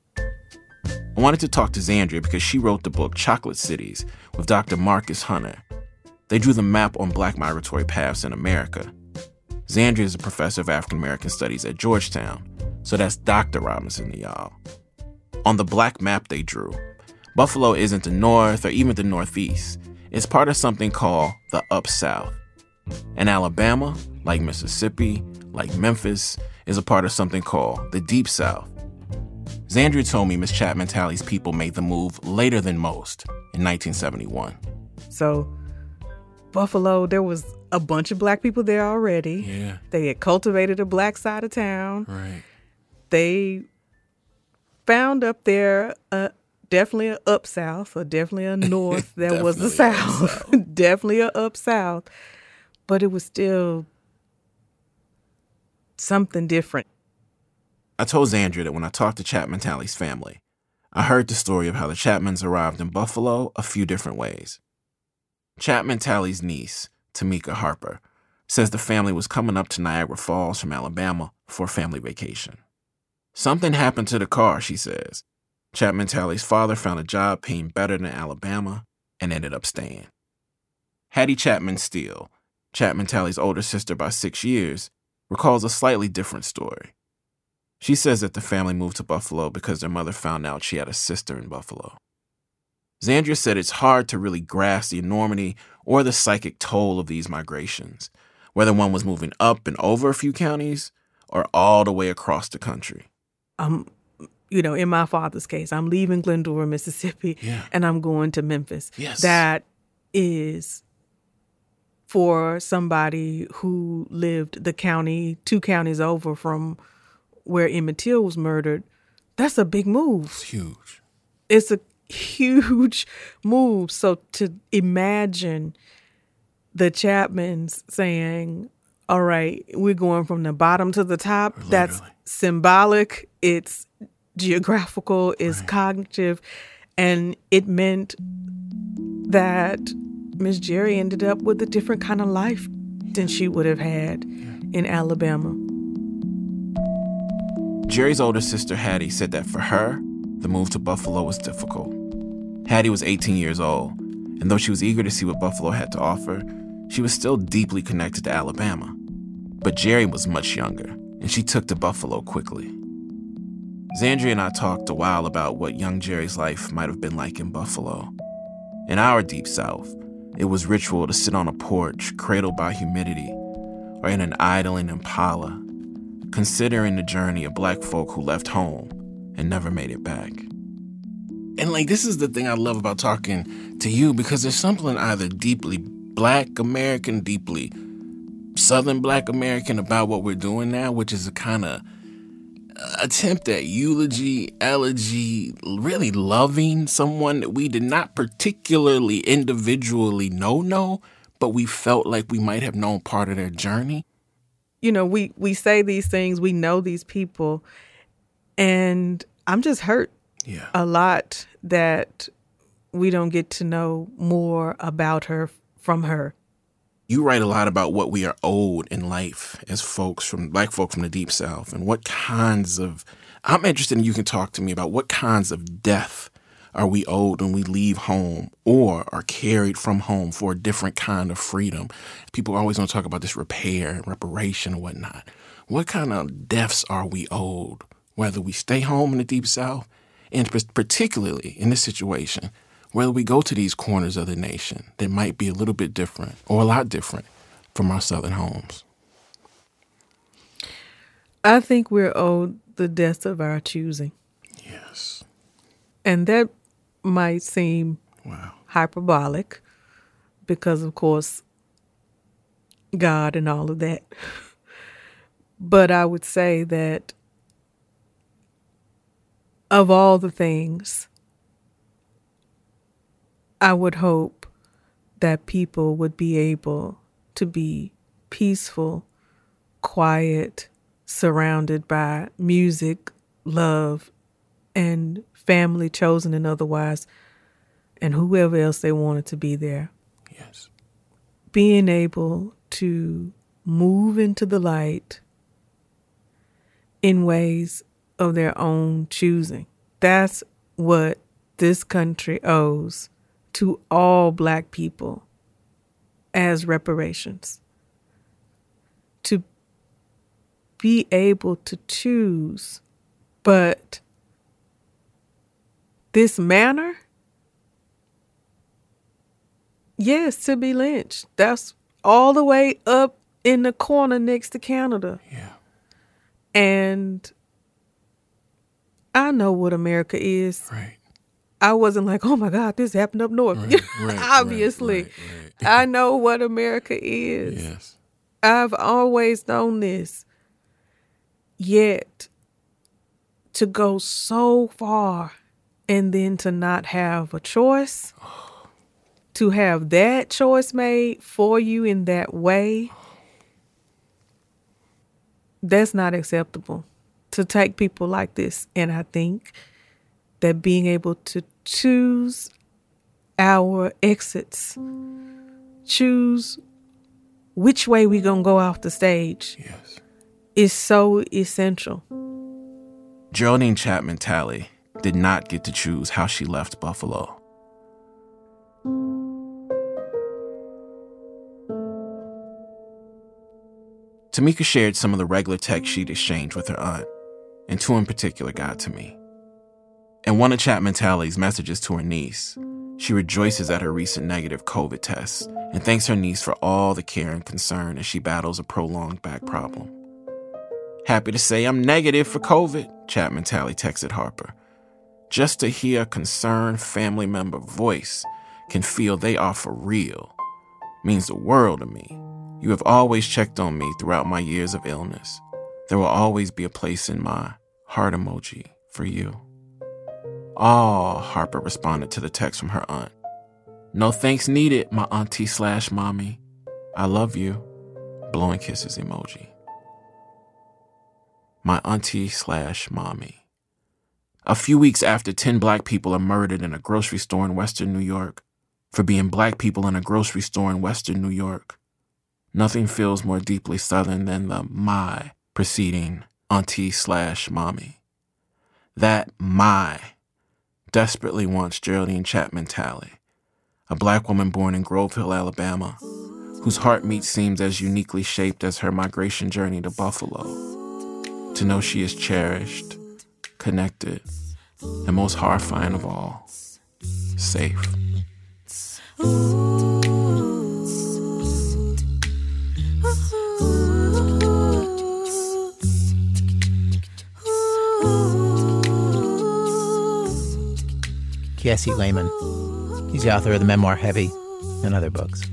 I wanted to talk to Zandria because she wrote the book Chocolate Cities with Doctor Marcus Hunter. They drew the map on black migratory paths in America. Zandria is a professor of African American Studies at Georgetown, so that's Doctor Robinson to y'all. On the black map they drew, Buffalo isn't the North or even the Northeast. It's part of something called the Up South. And Alabama, like Mississippi, like Memphis, is a part of something called the Deep South. Zandria told me Miss Chapman Talley's people made the move later than most, in nineteen seventy-one. So, Buffalo, there was a bunch of black people there already. Yeah. They had cultivated a black side of town. Right. They found up there a definitely a up south, or definitely a north that was the south. Definitely a up south. But it was still something different. I told Zandria that when I talked to Chapman Talley's family, I heard the story of how the Chapmans arrived in Buffalo a few different ways. Chapman Talley's niece, Tamika Harper, says the family was coming up to Niagara Falls from Alabama for a family vacation. Something happened to the car, she says. Chapman Talley's father found a job paying better than Alabama and ended up staying. Hattie Chapman Steele, Chapman Talley's older sister by six years, recalls a slightly different story. She says that the family moved to Buffalo because their mother found out she had a sister in Buffalo. Zandria said it's hard to really grasp the enormity or the psychic toll of these migrations, whether one was moving up and over a few counties or all the way across the country. Um, you know, in my father's case, I'm leaving Glendora, Mississippi, yeah. and I'm going to Memphis. Yes. That is, for somebody who lived the county, two counties over from where Emmett Till was murdered, that's a big move. It's huge. It's a huge move. So to imagine the Chapmans saying, all right, we're going from the bottom to the top, Literally. That's symbolic, it's geographical, it's right. cognitive, and it meant that Miss Jerry ended up with a different kind of life than she would have had yeah. in Alabama. Jerry's older sister, Hattie, said that for her, the move to Buffalo was difficult. Hattie was eighteen years old, and though she was eager to see what Buffalo had to offer, she was still deeply connected to Alabama. But Jerry was much younger, and she took to Buffalo quickly. Zandria and I talked a while about what young Jerry's life might have been like in Buffalo. In our Deep South, it was ritual to sit on a porch cradled by humidity, or in an idling Impala, considering the journey of black folk who left home and never made it back. And like, this is the thing I love about talking to you, because there's something either deeply black American, deeply Southern black American about what we're doing now, which is a kind of attempt at eulogy, elegy, really loving someone that we did not particularly individually know, know, but we felt like we might have known part of their journey. You know, we, we say these things, we know these people, and I'm just hurt yeah. a lot that we don't get to know more about her from her. You write a lot about what we are owed in life as folks from black folk from the Deep South, and what kinds of, I'm interested in, you can talk to me about what kinds of death are we owed when we leave home or are carried from home for a different kind of freedom. People always want to talk about this repair and reparation and whatnot. What kind of deaths are we owed, whether we stay home in the Deep South, and particularly in this situation, whether we go to these corners of the nation that might be a little bit different or a lot different from our Southern homes? I think we're owed the deaths of our choosing. Yes. And that might seem wow. hyperbolic because, of course, God and all of that. But I would say that of all the things, I would hope that people would be able to be peaceful, quiet, surrounded by music, love, and family, chosen and otherwise, and whoever else they wanted to be there. Yes. Being able to move into the light in ways of their own choosing. That's what this country owes to all Black people as reparations. To be able to choose, but this manner, yes, to be lynched. That's all the way up in the corner next to Canada. Yeah. And I know what America is. Right. I wasn't like, oh my God, this happened up north. Right, right, Obviously. Right, right, right. I know what America is. Yes. I've always known this. Yet, to go so far and then to not have a choice, to have that choice made for you in that way, that's not acceptable. To take people like this. And I think that being able to choose our exits, choose which way we're going to go off the stage, yes, is so essential. Geraldine Chapman Talley did not get to choose how she left Buffalo. Tamika shared some of the regular text she'd exchanged with her aunt, and two in particular got to me. In one of Chapman Talley's messages to her niece, she rejoices at her recent negative COVID tests and thanks her niece for all the care and concern as she battles a prolonged back problem. Happy to say I'm negative for COVID, Chapman Talley texted Harper. Just to hear a concerned family member voice can feel they are for real means the world to me. You have always checked on me throughout my years of illness. There will always be a place in my heart emoji for you. Aw, Harper responded to the text from her aunt. No thanks needed, my auntie slash mommy. I love you. Blowing kisses emoji. My auntie slash mommy. A few weeks after ten Black people are murdered in a grocery store in Western New York for being Black people in a grocery store in Western New York, nothing feels more deeply Southern than the my preceding auntie slash mommy. That my desperately wants Geraldine Chapman Talley, a Black woman born in Grove Hill, Alabama, whose heartbeat seems as uniquely shaped as her migration journey to Buffalo, to know she is cherished, connected, and most horrifying of all, safe. Kiesi Lehman. He's the author of the memoir Heavy and other books.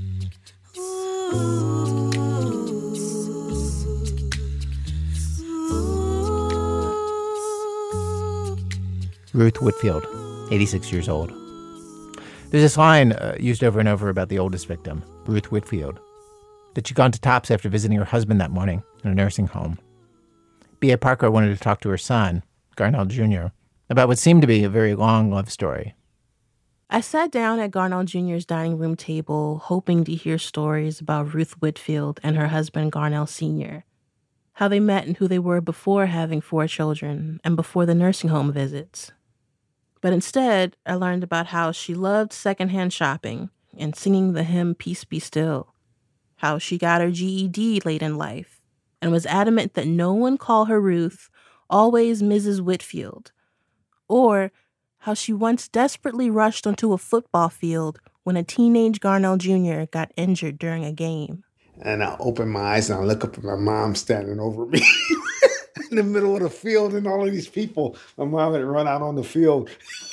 Ruth Whitfield, eighty-six years old. There's this line uh, used over and over about the oldest victim, Ruth Whitfield, that she'd gone to Tops after visiting her husband that morning in a nursing home. B A. Parker wanted to talk to her son, Garnell Junior, about what seemed to be a very long love story. I sat down at Garnell Junior's dining room table, hoping to hear stories about Ruth Whitfield and her husband Garnell Senior, how they met and who they were before having four children and before the nursing home visits. But instead, I learned about how she loved secondhand shopping and singing the hymn Peace Be Still, how she got her G E D late in life and was adamant that no one call her Ruth, always Missus Whitfield, or how she once desperately rushed onto a football field when a teenage Garnell Junior got injured during a game. And I open my eyes and I look up at my mom standing over me in the middle of the field and all of these people. My mom had run out on the field.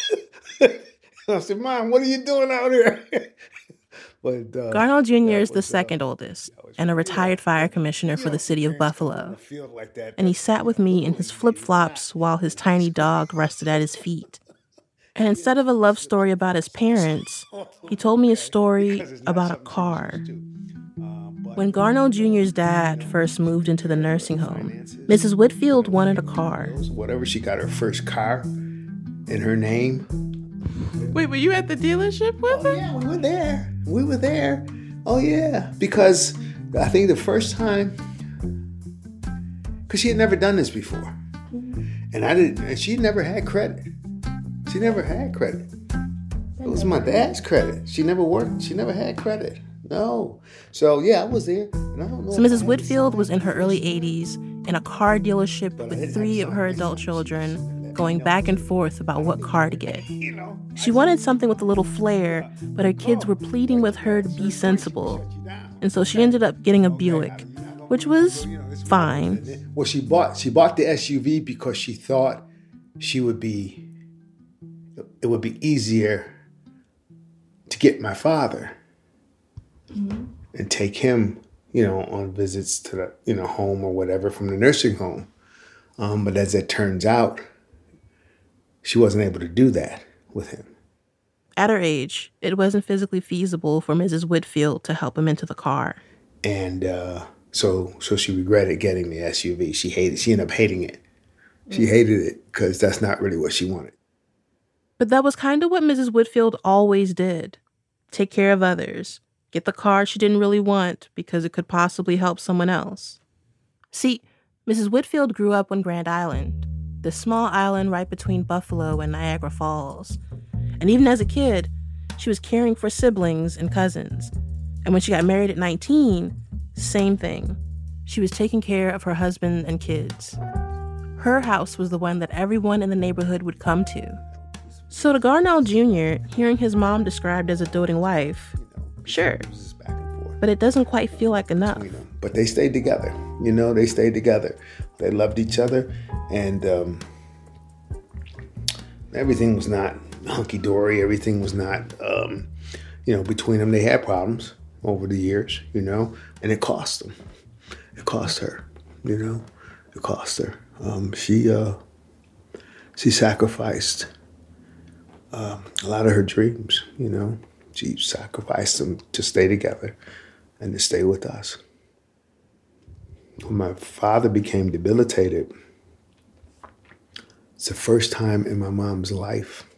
I said, Mom, what are you doing out here? But, uh, Garnell Junior is the second oldest and a retired fire commissioner for the city of Buffalo. And he sat with me in his flip-flops while his tiny dog rested at his feet. And instead of a love story about his parents, he told me a story about a car. When Garnell Junior's dad first moved into the nursing home, Missus Whitfield wanted a car. Whatever, she got her first car in her name. Wait, were you at the dealership with her? Oh, yeah, we were there. We were there. Oh, yeah. Because I think the first time, because she had never done this before. And I didn't, and she never had credit. She never had credit. It was my dad's credit. She never worked. She never had credit. No. So, yeah, I was there. And I don't know so Missus Whitfield was in her early eighties in a car dealership with three of her adult children, going back and forth about what car to get. She wanted something with a little flair, but her kids were pleading with her to be sensible. And so she ended up getting a Buick, which was fine. Well, she bought she bought the S U V because she thought she would be, it would be easier to get my father mm-hmm. and take him, you know, on visits to the, you know, home or whatever from the nursing home. Um, but as it turns out, she wasn't able to do that with him. At her age, it wasn't physically feasible for Missus Whitfield to help him into the car. And uh, so so she regretted getting the S U V. She hated She ended up hating it. She mm. hated it because that's not really what she wanted. But that was kind of what Missus Whitfield always did. Take care of others. Get the car she didn't really want because it could possibly help someone else. See, Missus Whitfield grew up on Grand Island, the small island right between Buffalo and Niagara Falls. And even as a kid, she was caring for siblings and cousins. And when she got married at nineteen, same thing. She was taking care of her husband and kids. Her house was the one that everyone in the neighborhood would come to. So to Garnell Junior, hearing his mom described as a doting wife, sure, but it doesn't quite feel like enough. You know, but they stayed together. You know, they stayed together. They loved each other, and um, everything was not hunky-dory. Everything was not, um, you know, between them. They had problems over the years, you know, and it cost them. It cost her, you know, it cost her. Um, she uh, she sacrificed uh, a lot of her dreams, you know. She sacrificed them to stay together and to stay with us. When my father became debilitated, it's the first time in my mom's life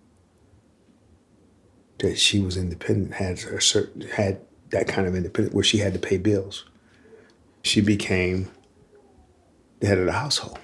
that she was independent, had a certain, had that kind of independence where she had to pay bills. She became the head of the household.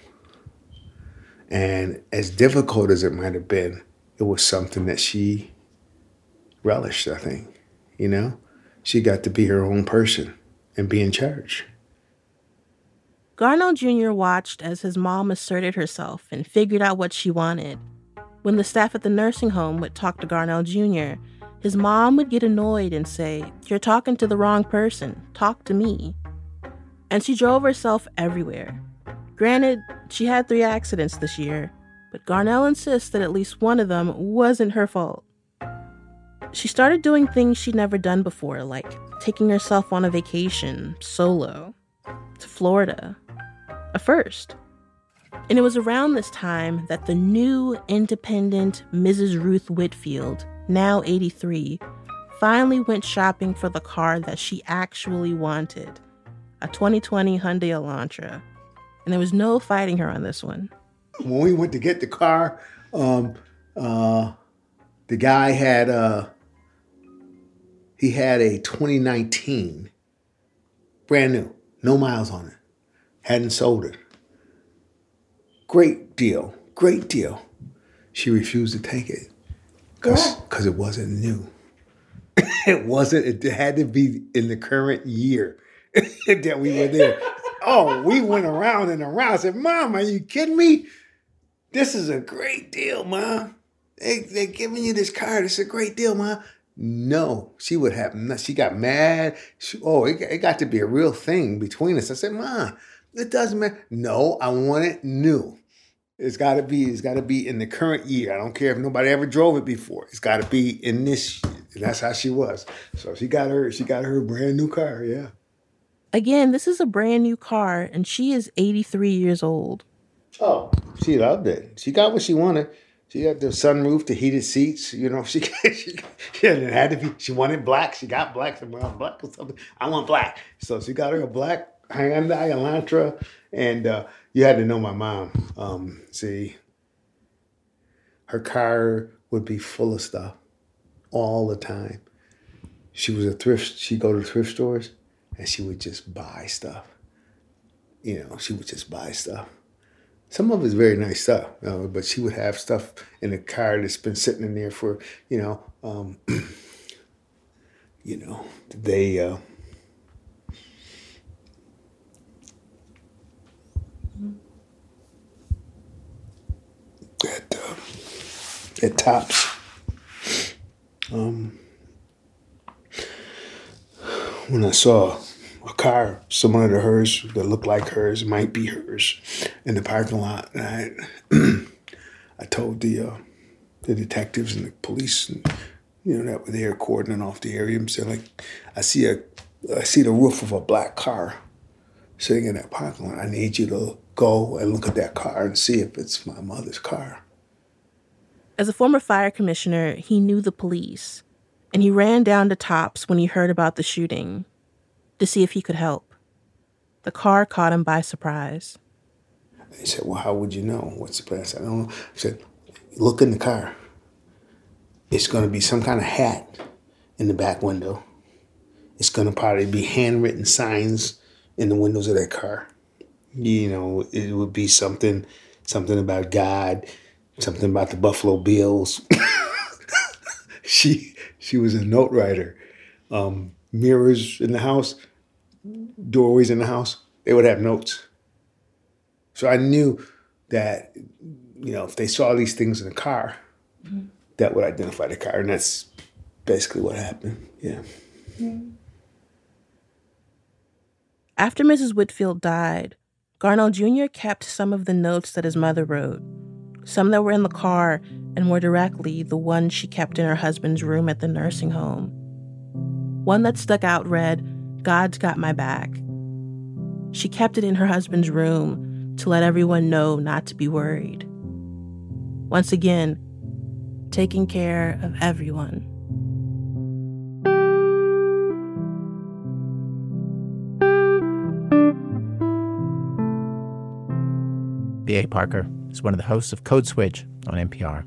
And as difficult as it might have been, it was something that she relished, I think, you know? She got to be her own person and be in charge. Garnell Junior watched as his mom asserted herself and figured out what she wanted. When the staff at the nursing home would talk to Garnell Junior, his mom would get annoyed and say, "You're talking to the wrong person. Talk to me." And she drove herself everywhere. Granted, she had three accidents this year, but Garnell insists that at least one of them wasn't her fault. She started doing things she'd never done before, like taking herself on a vacation, solo, to Florida. A first. And it was around this time that the new, independent Missus Ruth Whitfield, now eighty-three, finally went shopping for the car that she actually wanted, a twenty twenty Hyundai Elantra. And there was no fighting her on this one. When we went to get the car, um, uh, The guy had a, he had a twenty nineteen, brand new, no miles on it. Hadn't sold it. Great deal, great deal. She refused to take it because it wasn't new. It wasn't, it had to be in the current year that we were there. Oh, we went around and around. I said, Mom, are you kidding me? This is a great deal, Mom. They, they're giving you this car. It's a great deal, Mom. No, she would have, she got mad. She, oh, it, it got to be a real thing between us. I said, Mom, it doesn't matter. No, I want it new. It's got to be, it's got to be in the current year. I don't care if nobody ever drove it before. It's got to be in this year. And that's how she was. So she got her, she got her brand new car, yeah. Again, this is a brand new car, and she is eighty-three years old. Oh, she loved it. She got what she wanted. She got the sunroof, the heated seats. You know, she she, she it had to be. She wanted black. She got black. Said, well, black or something. I want black. So she got her a black Hyundai Elantra, and uh, you had to know my mom. Um, see, her car would be full of stuff all the time. She was a thrift. She'd go to thrift stores, and she would just buy stuff. You know, she would just buy stuff. Some of it's very nice stuff, you know, but she would have stuff in the car that's been sitting in there for, you know, um, you know, they, uh, at, uh, at Tops. Um, when I saw a car similar to hers that looked like hers, might be hers, in the parking lot. And I, I told the uh, the detectives and the police, and, you know, that were there cordoning off the area, and said, like, I see a, I see the roof of a black car sitting in that parking lot. I need you to go and look at that car and see if it's my mother's car. As a former fire commissioner, he knew the police, and he ran down to Tops when he heard about the shooting to see if he could help. The car caught him by surprise. He said, well, how would you know? What's the plan? I said, I don't know. He said, look in the car. It's going to be some kind of hat in the back window. It's going to probably be handwritten signs in the windows of that car. You know, it would be something, something about God, something about the Buffalo Bills. she, she was a note writer. Um, mirrors in the house, doorways in the house, they would have notes. So I knew that, you know, if they saw these things in the car, mm-hmm. that would identify the car. And that's basically what happened. Yeah. Mm-hmm. After Missus Whitfield died, Garnell Junior kept some of the notes that his mother wrote, some that were in the car and more directly the ones she kept in her husband's room at the nursing home. One that stuck out read, "God's got my back." She kept it in her husband's room to let everyone know not to be worried. Once again, taking care of everyone. B A. Parker is one of the hosts of Code Switch on N P R.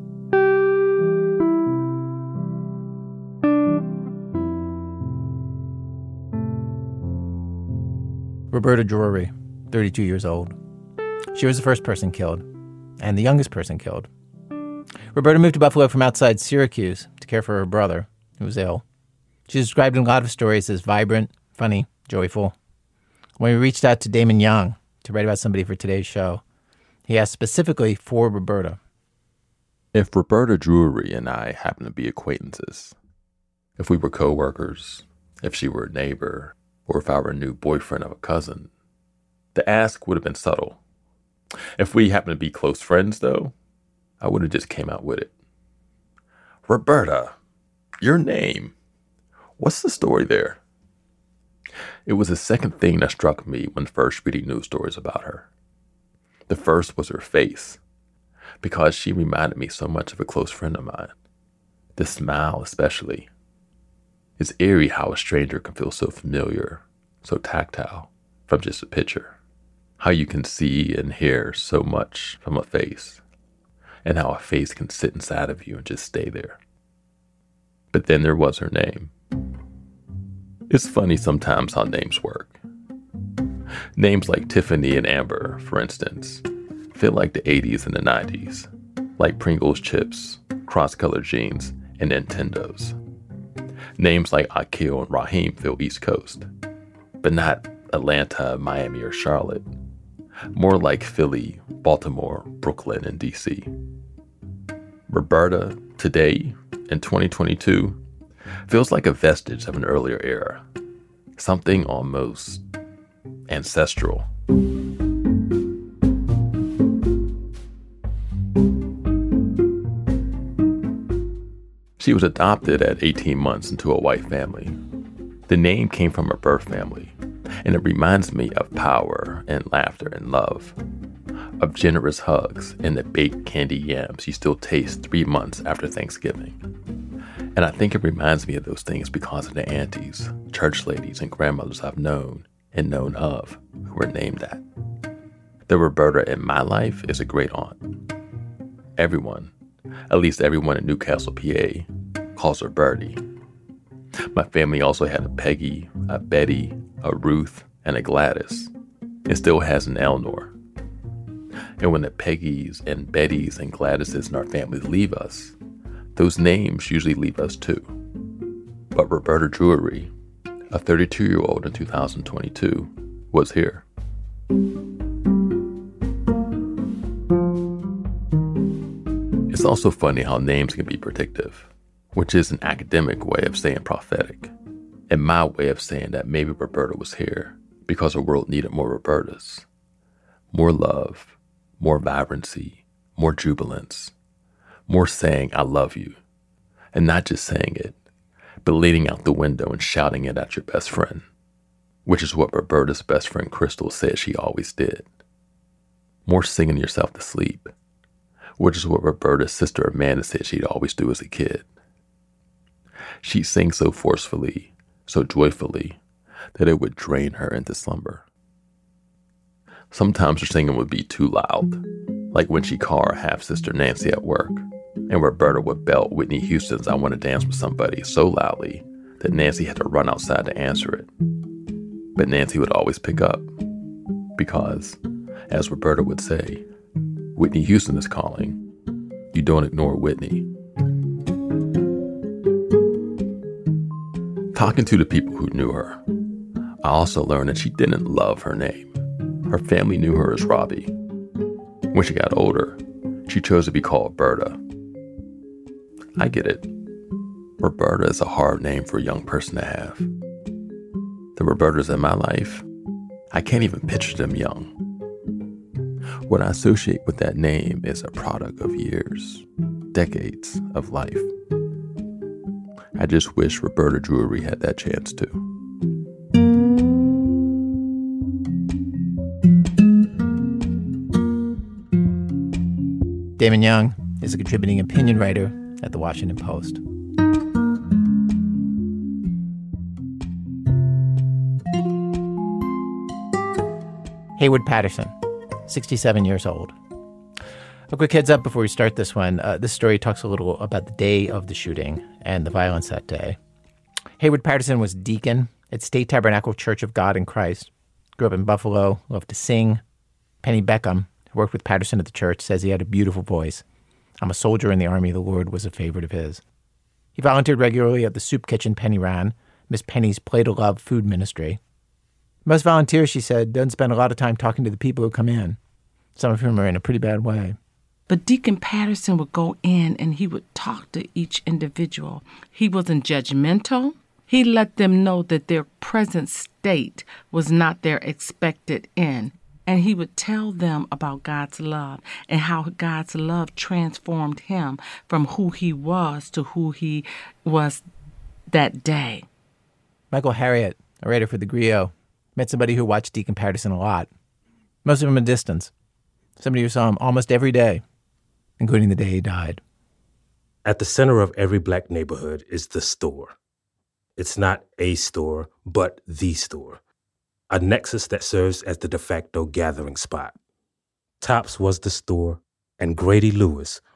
Roberta Drury, thirty-two years old. She was the first person killed, and the youngest person killed. Roberta moved to Buffalo from outside Syracuse to care for her brother, who was ill. She's described in a lot of stories as vibrant, funny, joyful. When we reached out to Damon Young to write about somebody for today's show, he asked specifically for Roberta. If Roberta Drury and I happen to be acquaintances, if we were co-workers, if she were a neighbor, or if I were a new boyfriend of a cousin, the ask would have been subtle. If we happened to be close friends, though, I would have just came out with it. Roberta, your name. What's the story there? It was the second thing that struck me when first reading news stories about her. The first was her face, because she reminded me so much of a close friend of mine. The smile especially. It's eerie how a stranger can feel so familiar, so tactile, from just a picture. How you can see and hear so much from a face. and how a face can sit inside of you and just stay there. But then there was her name. It's funny sometimes how names work. Names like Tiffany and Amber, for instance, feel like the eighties and the nineties, like Pringles chips, cross-colored jeans, and Nintendos. Names like Akil and Raheem feel East Coast, but not Atlanta, Miami, or Charlotte. More like Philly, Baltimore, Brooklyn, and D C. Roberta, today, in twenty twenty-two, feels like a vestige of an earlier era. Something almost ancestral. She was adopted at eighteen months into a white family. The name came from her birth family, and it reminds me of power and laughter and love, of generous hugs and the baked candy yams you still taste three months after Thanksgiving. And I think it reminds me of those things because of the aunties, church ladies, and grandmothers I've known and known of who were named that. The Roberta in my life is a great aunt. Everyone, at least everyone in Newcastle, P A, calls her Birdie. My family also had a Peggy, a Betty, a Ruth, and a Gladys. It still has an Eleanor. And when the Peggys and Bettys and Gladyses in our families leave us, those names usually leave us too. But Roberta Drury, a thirty-two-year-old in two thousand twenty-two, was here. It's also funny how names can be predictive, which is an academic way of saying prophetic, and my way of saying that maybe Roberta was here because the world needed more Robertas. More love, more vibrancy, more jubilance, more saying I love you, and not just saying it, but leaning out the window and shouting it at your best friend, which is what Roberta's best friend Crystal said she always did. More singing yourself to sleep, which is what Roberta's sister Amanda said she'd always do as a kid. She sings so forcefully, so joyfully, that it would drain her into slumber. Sometimes her singing would be too loud, like when she called her half-sister Nancy at work, and Roberta would belt Whitney Houston's I Want to Dance with Somebody so loudly that Nancy had to run outside to answer it. But Nancy would always pick up, because, as Roberta would say, Whitney Houston is calling. You don't ignore Whitney. Talking to the people who knew her, I also learned that she didn't love her name. Her family knew her as Robbie. When she got older, she chose to be called Berta. I get it. Roberta is a hard name for a young person to have. The Robertas in my life, I can't even picture them young. What I associate with that name is a product of years, decades of life. I just wish Roberta Drury had that chance too. Damon Young is a contributing opinion writer at The Washington Post. Haywood Patterson, sixty-seven years old. A quick heads up before we start this one. Uh, this story talks a little about the day of the shooting and the violence that day. Haywood Patterson was deacon at State Tabernacle Church of God in Christ. Grew up in Buffalo, loved to sing. Penny Beckham, who worked with Patterson at the church, says he had a beautiful voice. I'm a soldier in the Army of the Lord was a favorite of his. He volunteered regularly at the soup kitchen Penny ran, Miss Penny's Plate of Love food ministry. Most volunteers, she said, don't spend a lot of time talking to the people who come in. Some of whom are in a pretty bad way. But Deacon Patterson would go in and he would talk to each individual. He wasn't judgmental. He let them know that their present state was not their expected end. And he would tell them about God's love and how God's love transformed him from who he was to who he was that day. Michael Harriot, a writer for The Griot, met somebody who watched Deacon Patterson a lot. Most of them at distance. Somebody who saw him almost every day, including the day he died. At the center of every black neighborhood is the store. It's not a store, but the store. A nexus that serves as the de facto gathering spot. Tops was the store, and Grady Lewis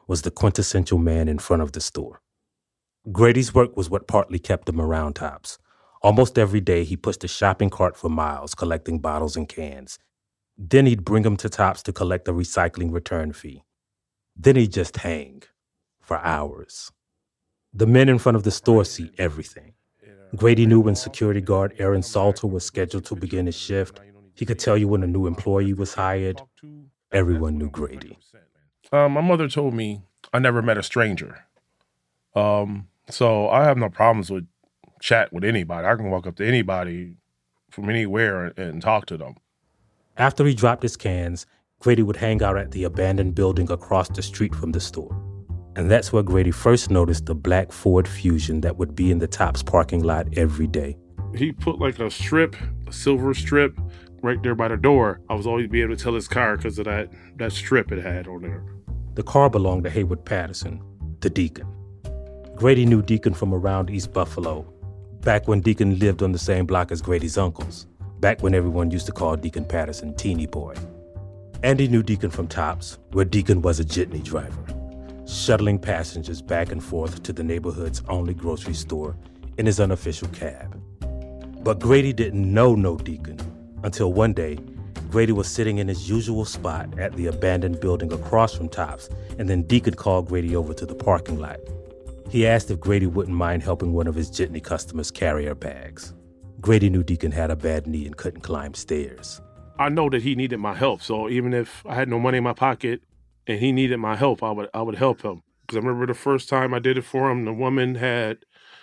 was the quintessential man in front of the store. Grady's work was what partly kept him around Tops. Almost every day, he pushed a shopping cart for miles, collecting bottles and cans. Then he'd bring them to Tops to collect a recycling return fee. Then he'd just hang for hours. The men in front of the store see everything. Grady knew when security guard Aaron Salter was scheduled to begin his shift. He could tell you when a new employee was hired. Everyone knew Grady. Um, my mother told me I never met a stranger. Um, so I have no problems with chat with anybody. I can walk up to anybody from anywhere and, and talk to them. After he dropped his cans, Grady would hang out at the abandoned building across the street from the store. And that's where Grady first noticed the black Ford Fusion that would be in the Tops parking lot every day. He put like a strip, a silver strip, right there by the door. I was always be able to tell his car because of that, that strip it had on there. The car belonged to Haywood Patterson, the Deacon. Grady knew Deacon from around East Buffalo, back when Deacon lived on the same block as Grady's uncles, back when everyone used to call Deacon Patterson Teeny Boy. And he knew Deacon from Tops, where Deacon was a jitney driver, shuttling passengers back and forth to the neighborhood's only grocery store in his unofficial cab. But Grady didn't know no Deacon until one day, Grady was sitting in his usual spot at the abandoned building across from Tops, and then Deacon called Grady over to the parking lot. He asked if Grady wouldn't mind helping one of his jitney customers carry her bags. Grady knew Deacon had a bad knee and couldn't climb stairs. I know that he needed my help, so even if I had no money in my pocket and he needed my help, I would I would help him. Because I remember the first time I did it for him, the woman had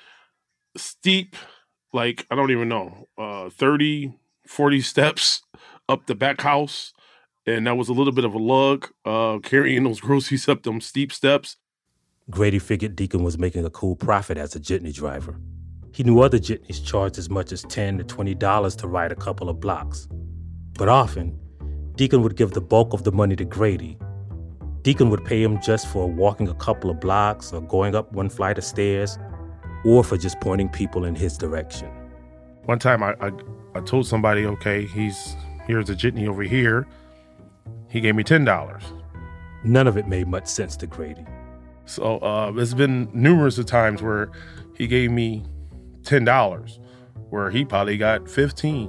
steep, like, I don't even know, uh, thirty, forty steps up the back house. And that was a little bit of a lug, uh, carrying those groceries up them steep steps. Grady figured Deacon was making a cool profit as a jitney driver. He knew other jitneys charged as much as ten to twenty dollars to ride a couple of blocks. But often, Deacon would give the bulk of the money to Grady. Deacon would pay him just for walking a couple of blocks or going up one flight of stairs, or for just pointing people in his direction. One time I, I, I told somebody, okay, he's here's a jitney over here. He gave me ten dollars. None of it made much sense to Grady. So uh, there's been numerous of times where he gave me ten dollars, where he probably got fifteen.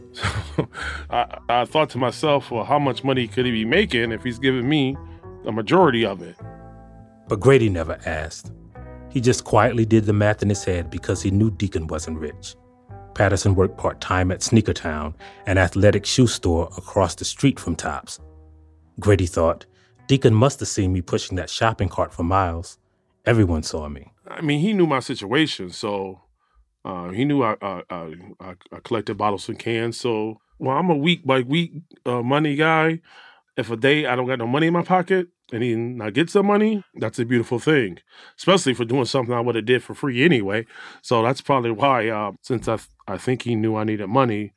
So I, I thought to myself, well, how much money could he be making if he's giving me the majority of it? But Grady never asked. He just quietly did the math in his head because he knew Deacon wasn't rich. Patterson worked part-time at Sneaker Town, an athletic shoe store across the street from Tops. Grady thought, Deacon must have seen me pushing that shopping cart for miles. Everyone saw me. I mean, he knew my situation, so uh, he knew I, I, I, I collected bottles and cans. So, well, I'm a week by week uh, money guy. If a day I don't got no money in my pocket and he I get some money, that's a beautiful thing, especially for doing something I would have did for free anyway. So that's probably why, uh, since I I think he knew I needed money,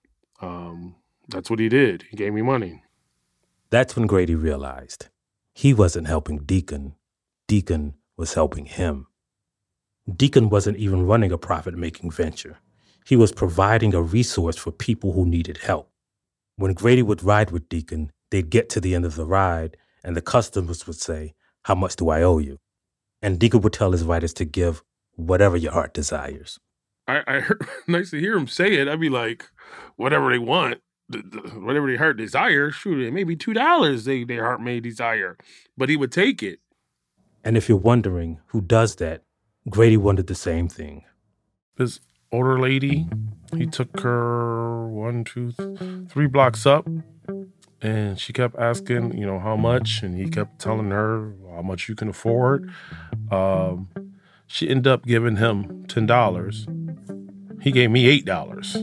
um, that's what he did. He gave me money. That's when Grady realized he wasn't helping Deacon. Deacon was helping him. Deacon wasn't even running a profit-making venture. He was providing a resource for people who needed help. When Grady would ride with Deacon, they'd get to the end of the ride, and the customers would say, "How much do I owe you?" And Deacon would tell his riders to give whatever your heart desires. I, I heard, nice to hear him say it. I'd be like, whatever they want. Whatever their heart desire, shoot, it may be two dollars they, their heart may desire, but he would take it. And if you're wondering who does that, Grady wondered the same thing. This older lady, he took her one, two, three blocks up, and she kept asking, you know, how much, and he kept telling her how much you can afford. Um, she ended up giving him ten dollars. He gave me eight dollars.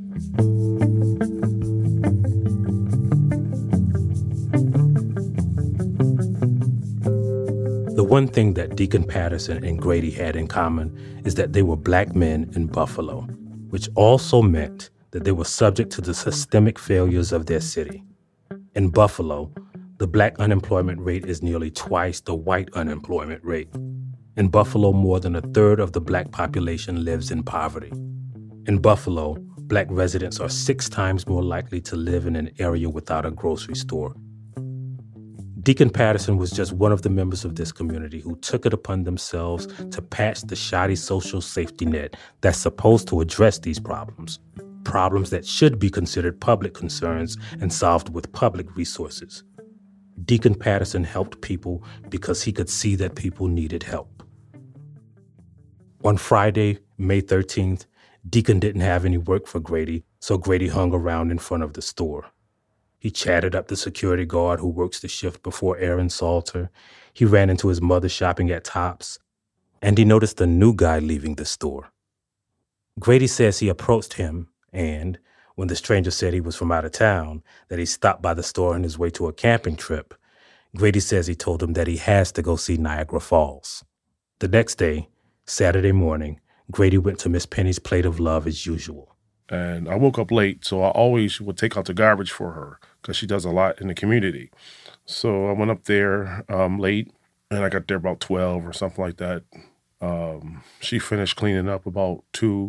The one thing that Deacon Patterson and Grady had in common is that they were black men in Buffalo, which also meant that they were subject to the systemic failures of their city. In Buffalo, the black unemployment rate is nearly twice the white unemployment rate. In Buffalo, more than a third of the black population lives in poverty. In Buffalo, black residents are six times more likely to live in an area without a grocery store. Deacon Patterson was just one of the members of this community who took it upon themselves to patch the shoddy social safety net that's supposed to address these problems, problems that should be considered public concerns and solved with public resources. Deacon Patterson helped people because he could see that people needed help. On Friday, May thirteenth, Deacon didn't have any work for Grady, so Grady hung around in front of the store. He chatted up the security guard who works the shift before Aaron Salter. He ran into his mother shopping at Tops, and he noticed a new guy leaving the store. Grady says he approached him, and when the stranger said he was from out of town, that he stopped by the store on his way to a camping trip, Grady says he told him that he has to go see Niagara Falls. The next day, Saturday morning, Grady went to Miss Penny's Plate of Love as usual. And I woke up late, so I always would take out the garbage for her because she does a lot in the community. So I went up there um, late, and I got there about twelve or something like that. Um, she finished cleaning up about two.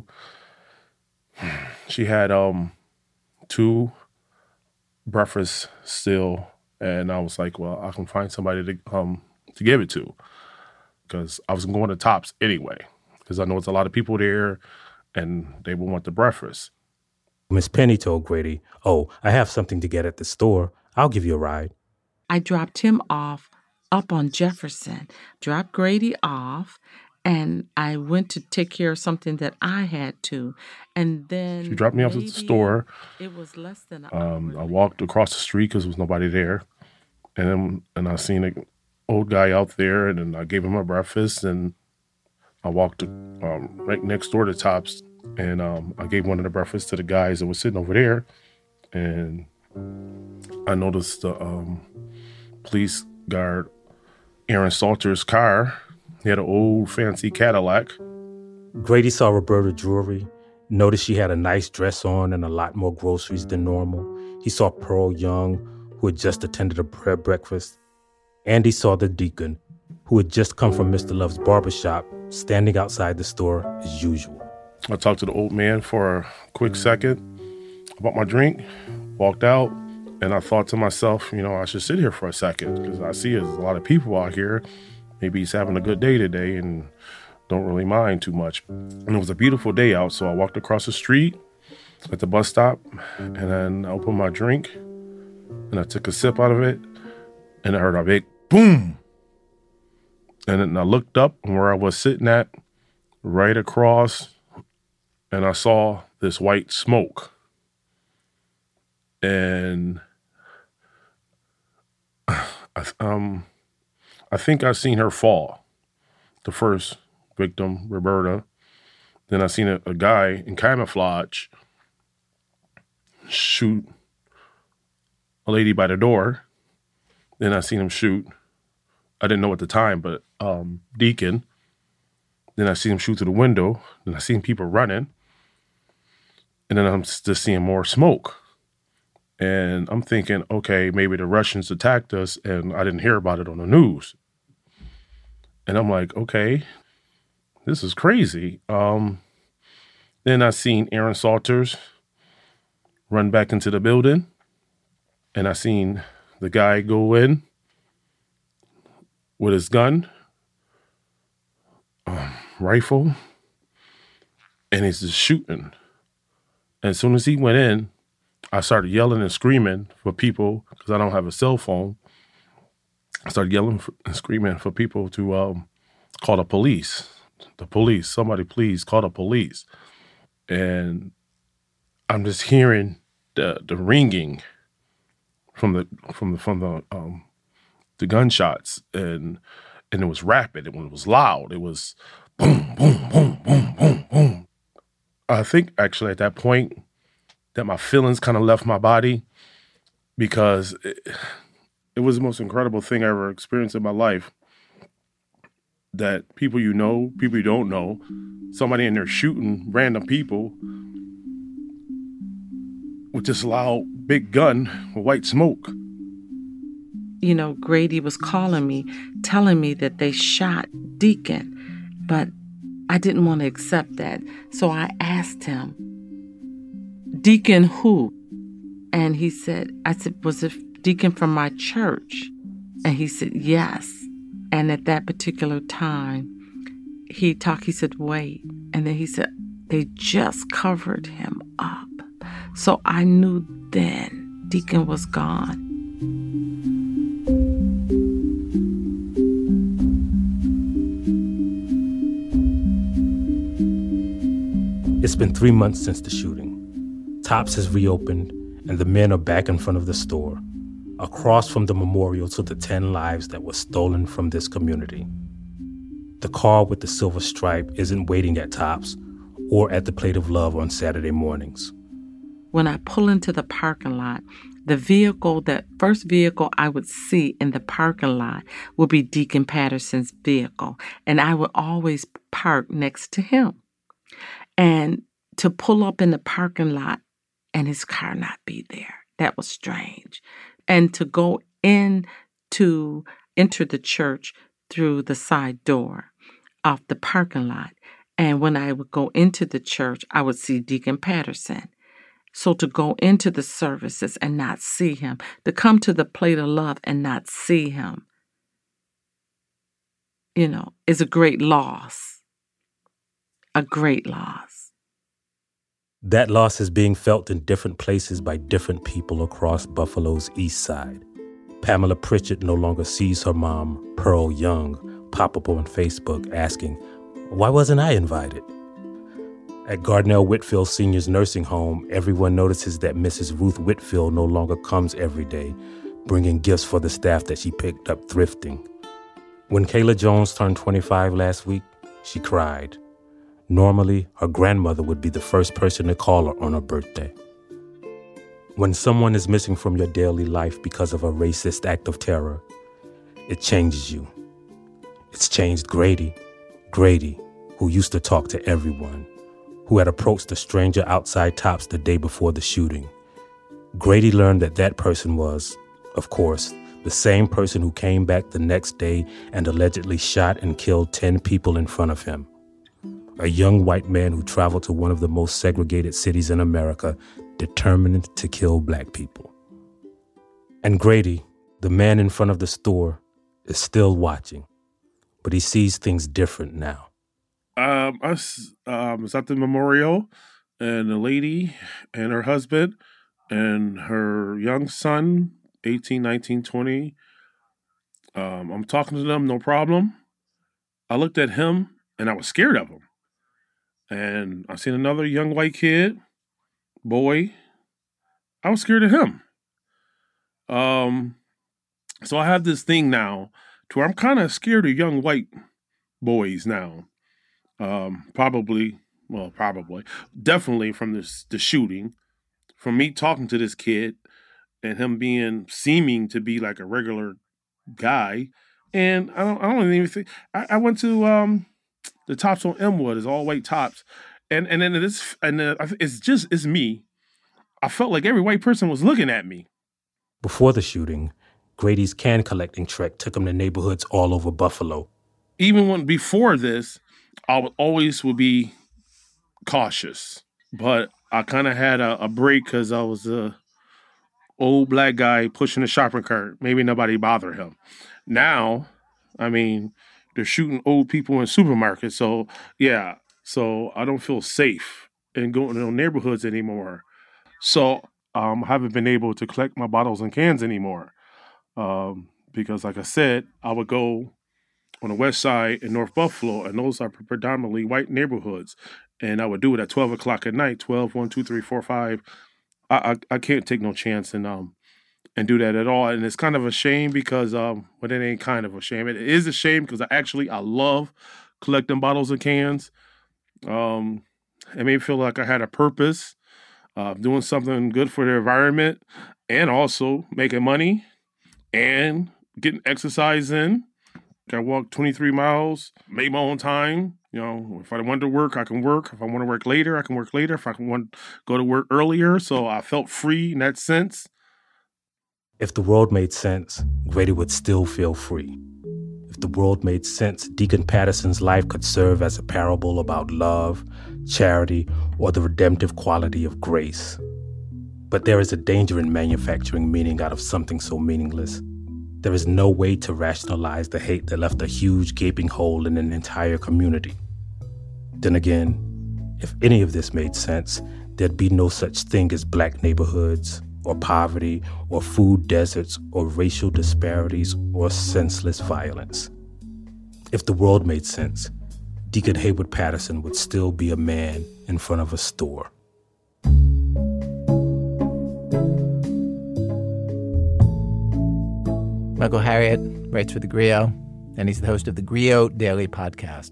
She had um, two breakfasts still, and I was like, well, I can find somebody to um, to give it to because I was going to Tops anyway because I know it's a lot of people there, and they will want the breakfast. Miss Penny told Grady, oh, I have something to get at the store. I'll give you a ride. I dropped him off up on Jefferson, dropped Grady off, and I went to take care of something that I had to. And then she dropped me off at the store. It was less than an um, hour. I walked across the street because there was nobody there. And then, and I seen an old guy out there, and then I gave him a breakfast, and I walked um, right next door to Tops, and um, I gave one of the breakfasts to the guys that was sitting over there. And I noticed the um, police guard, Aaron Salter's car. He had an old fancy Cadillac. Grady saw Roberta Drury, noticed she had a nice dress on and a lot more groceries than normal. He saw Pearl Young, who had just attended a prayer breakfast. And he saw the deacon, who had just come from Mister Love's barbershop, standing outside the store as usual. I talked to the old man for a quick second about my drink, walked out, and I thought to myself, you know, I should sit here for a second because I see there's a lot of people out here. Maybe he's having a good day today and don't really mind too much. And it was a beautiful day out, so I walked across the street at the bus stop, and then I opened my drink, and I took a sip out of it, and I heard a big boom. And then I looked up where I was sitting at, right across, and I saw this white smoke. And I, um, I think I seen her fall. The first victim, Roberta. Then I seen a, a guy in camouflage shoot a lady by the door. Then I seen him shoot. I didn't know at the time, but um, Deacon. Then I see him shoot through the window. Then I seen people running. And then I'm just seeing more smoke. And I'm thinking, okay, maybe the Russians attacked us and I didn't hear about it on the news. And I'm like, okay, this is crazy. Um, then I seen Aaron Salters run back into the building. And I seen the guy go in with his gun, um, rifle, and he's just shooting. And as soon as he went in, I started yelling and screaming for people because I don't have a cell phone. I started yelling for, and screaming for people to um, call the police. The police, somebody please call the police. And I'm just hearing the the ringing from the from the from the um, the gunshots, and and it was rapid. And when it was loud, it was boom, boom, boom, boom, boom, boom. I think actually at that point that my feelings kind of left my body because it, it was the most incredible thing I ever experienced in my life. That people you know, people you don't know, somebody in there shooting random people with this loud big gun with white smoke. You know, Grady was calling me, telling me that they shot Deacon, but I didn't want to accept that. So I asked him, Deacon who? And he said, I said, was it Deacon from my church? And he said, yes. And at that particular time, he talked, he said, wait. And then he said, they just covered him up. So I knew then Deacon was gone. It's been three months since the shooting. Tops has reopened, and the men are back in front of the store, across from the memorial to the ten lives that were stolen from this community. The car with the silver stripe isn't waiting at Tops or at the Plate of Love on Saturday mornings. When I pull into the parking lot, the vehicle, that first vehicle I would see in the parking lot would be Deacon Patterson's vehicle, and I would always park next to him. And to pull up in the parking lot and his car not be there, that was strange. And to go in to enter the church through the side door off the parking lot. And when I would go into the church, I would see Deacon Patterson. So to go into the services and not see him, to come to the Plate of Love and not see him, you know, is a great loss. A great loss. That loss is being felt in different places by different people across Buffalo's east side. Pamela Pritchett no longer sees her mom, Pearl Young, pop up on Facebook asking, why wasn't I invited? At Gardnell Whitfield Senior's nursing home, everyone notices that Missus Ruth Whitfield no longer comes every day, bringing gifts for the staff that she picked up thrifting. When Kayla Jones turned twenty-five last week, she cried. Normally, her grandmother would be the first person to call her on her birthday. When someone is missing from your daily life because of a racist act of terror, it changes you. It's changed Grady. Grady, who used to talk to everyone, who had approached a stranger outside Tops the day before the shooting. Grady learned that that person was, of course, the same person who came back the next day and allegedly shot and killed ten people in front of him. A young white man who traveled to one of the most segregated cities in America, determined to kill black people. And Grady, the man in front of the store, is still watching, but he sees things different now. Um, I was, um, was at the memorial, and the lady and her husband and her young son, eighteen, nineteen, twenty. Um, I'm talking to them, no problem. I looked at him, and I was scared of him. And I seen another young white kid, boy. I was scared of him. Um, so I have this thing now to where I'm kind of scared of young white boys now. Um, probably, well, probably, definitely from this the shooting, from me talking to this kid and him being seeming to be like a regular guy. And I don't, I don't even think I, I went to um. the Tops on Elmwood is all white Tops. And and then this and uh, it's just it's me. I felt like every white person was looking at me. Before the shooting, Grady's can collecting trek took him to neighborhoods all over Buffalo. Even when before this, I would always would be cautious. But I kind of had a, a break because I was a old black guy pushing a shopping cart. Maybe nobody bothered him. Now, I mean, they're shooting old people in supermarkets. So, yeah. So I don't feel safe in going to neighborhoods anymore. So um, I haven't been able to collect my bottles and cans anymore. Um, because like I said, I would go on the west side in North Buffalo, and those are predominantly white neighborhoods. And I would do it at twelve o'clock at night, twelve, one, two, three, four, five. I, I, I can't take no chance and um and do that at all. And it's kind of a shame because, um, but it ain't kind of a shame. It is a shame because I actually, I love collecting bottles and cans. Um, it made me feel like I had a purpose, uh, doing something good for the environment and also making money and getting exercise in. I walked twenty-three miles, made my own time. You know, if I want to work, I can work. If I want to work later, I can work later. If I want to go to work earlier. So I felt free in that sense. If the world made sense, Grady would still feel free. If the world made sense, Deacon Patterson's life could serve as a parable about love, charity, or the redemptive quality of grace. But there is a danger in manufacturing meaning out of something so meaningless. There is no way to rationalize the hate that left a huge gaping hole in an entire community. Then again, if any of this made sense, there'd be no such thing as black neighborhoods, or poverty, or food deserts, or racial disparities, or senseless violence. If the world made sense, Deacon Haywood Patterson would still be a man in front of a store. Michael Harriot writes for The Griot, and he's the host of the Griot Daily Podcast.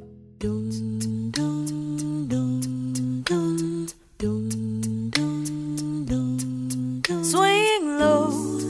Swing low,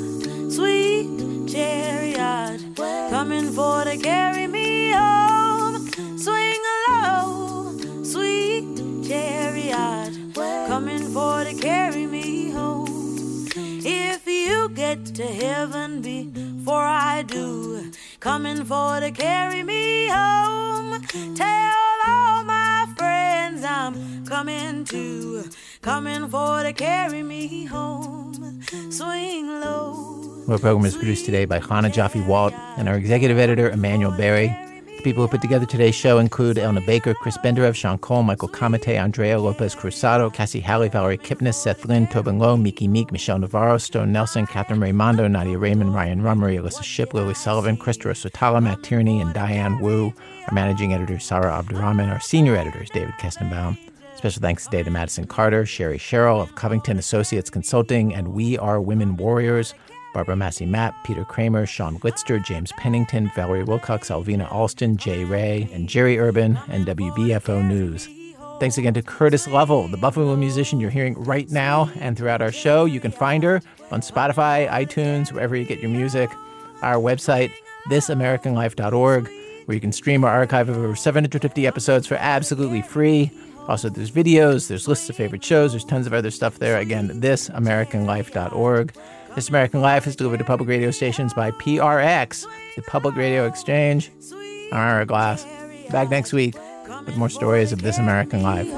sweet chariot, coming for to carry me home. Swing low, sweet chariot, coming for to carry me home. If you get to heaven before I do, coming for to carry me home. Tell all my friends I'm coming too, coming for to carry me home. Swing low. Our program is produced today by Chana Jaffe-Walt and our executive editor, Emmanuel Berry. The people who put together today's show include Elna Baker, Chris Benderev, Sean Cole, Michael Kamate, Andrea Lopez Cruzado, Cassie Halley, Valerie Kipnis, Seth Lynn, Tobin Lowe, Miki Meek, Michelle Navarro, Stone Nelson, Catherine Raimondo, Nadia Raymond, Ryan Rummery, Alyssa Shipp, Lily Sullivan, Krista Sotala, Matt Tierney, and Diane Wu. Our managing editor, Sarah Abdurrahman. Our senior editor is David Kestenbaum. Special thanks today to Madison Carter, Sherry Sherrill of Covington Associates Consulting, and We Are Women Warriors, Barbara Massey-Mapp, Peter Kramer, Sean Glitster, James Pennington, Valerie Wilcox, Alvina Alston, Jay Ray, and Jerry Urban, and W B F O News. Thanks again to Curtis Lovell, the Buffalo musician you're hearing right now and throughout our show. You can find her on Spotify, iTunes, wherever you get your music. Our website, this american life dot org, where you can stream our archive of over seven hundred fifty episodes for absolutely free. Also, there's videos, there's lists of favorite shows, there's tons of other stuff there. Again, this american life dot org. This American Life is delivered to public radio stations by P R X, the Public Radio Exchange. I'm Ira Glass. Back next week with more stories of This American Life.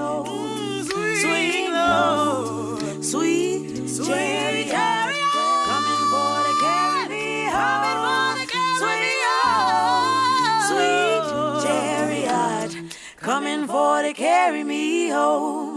Swing low, sweet chariot, coming for to carry me home. Swing low, sweet chariot, coming for to carry me home.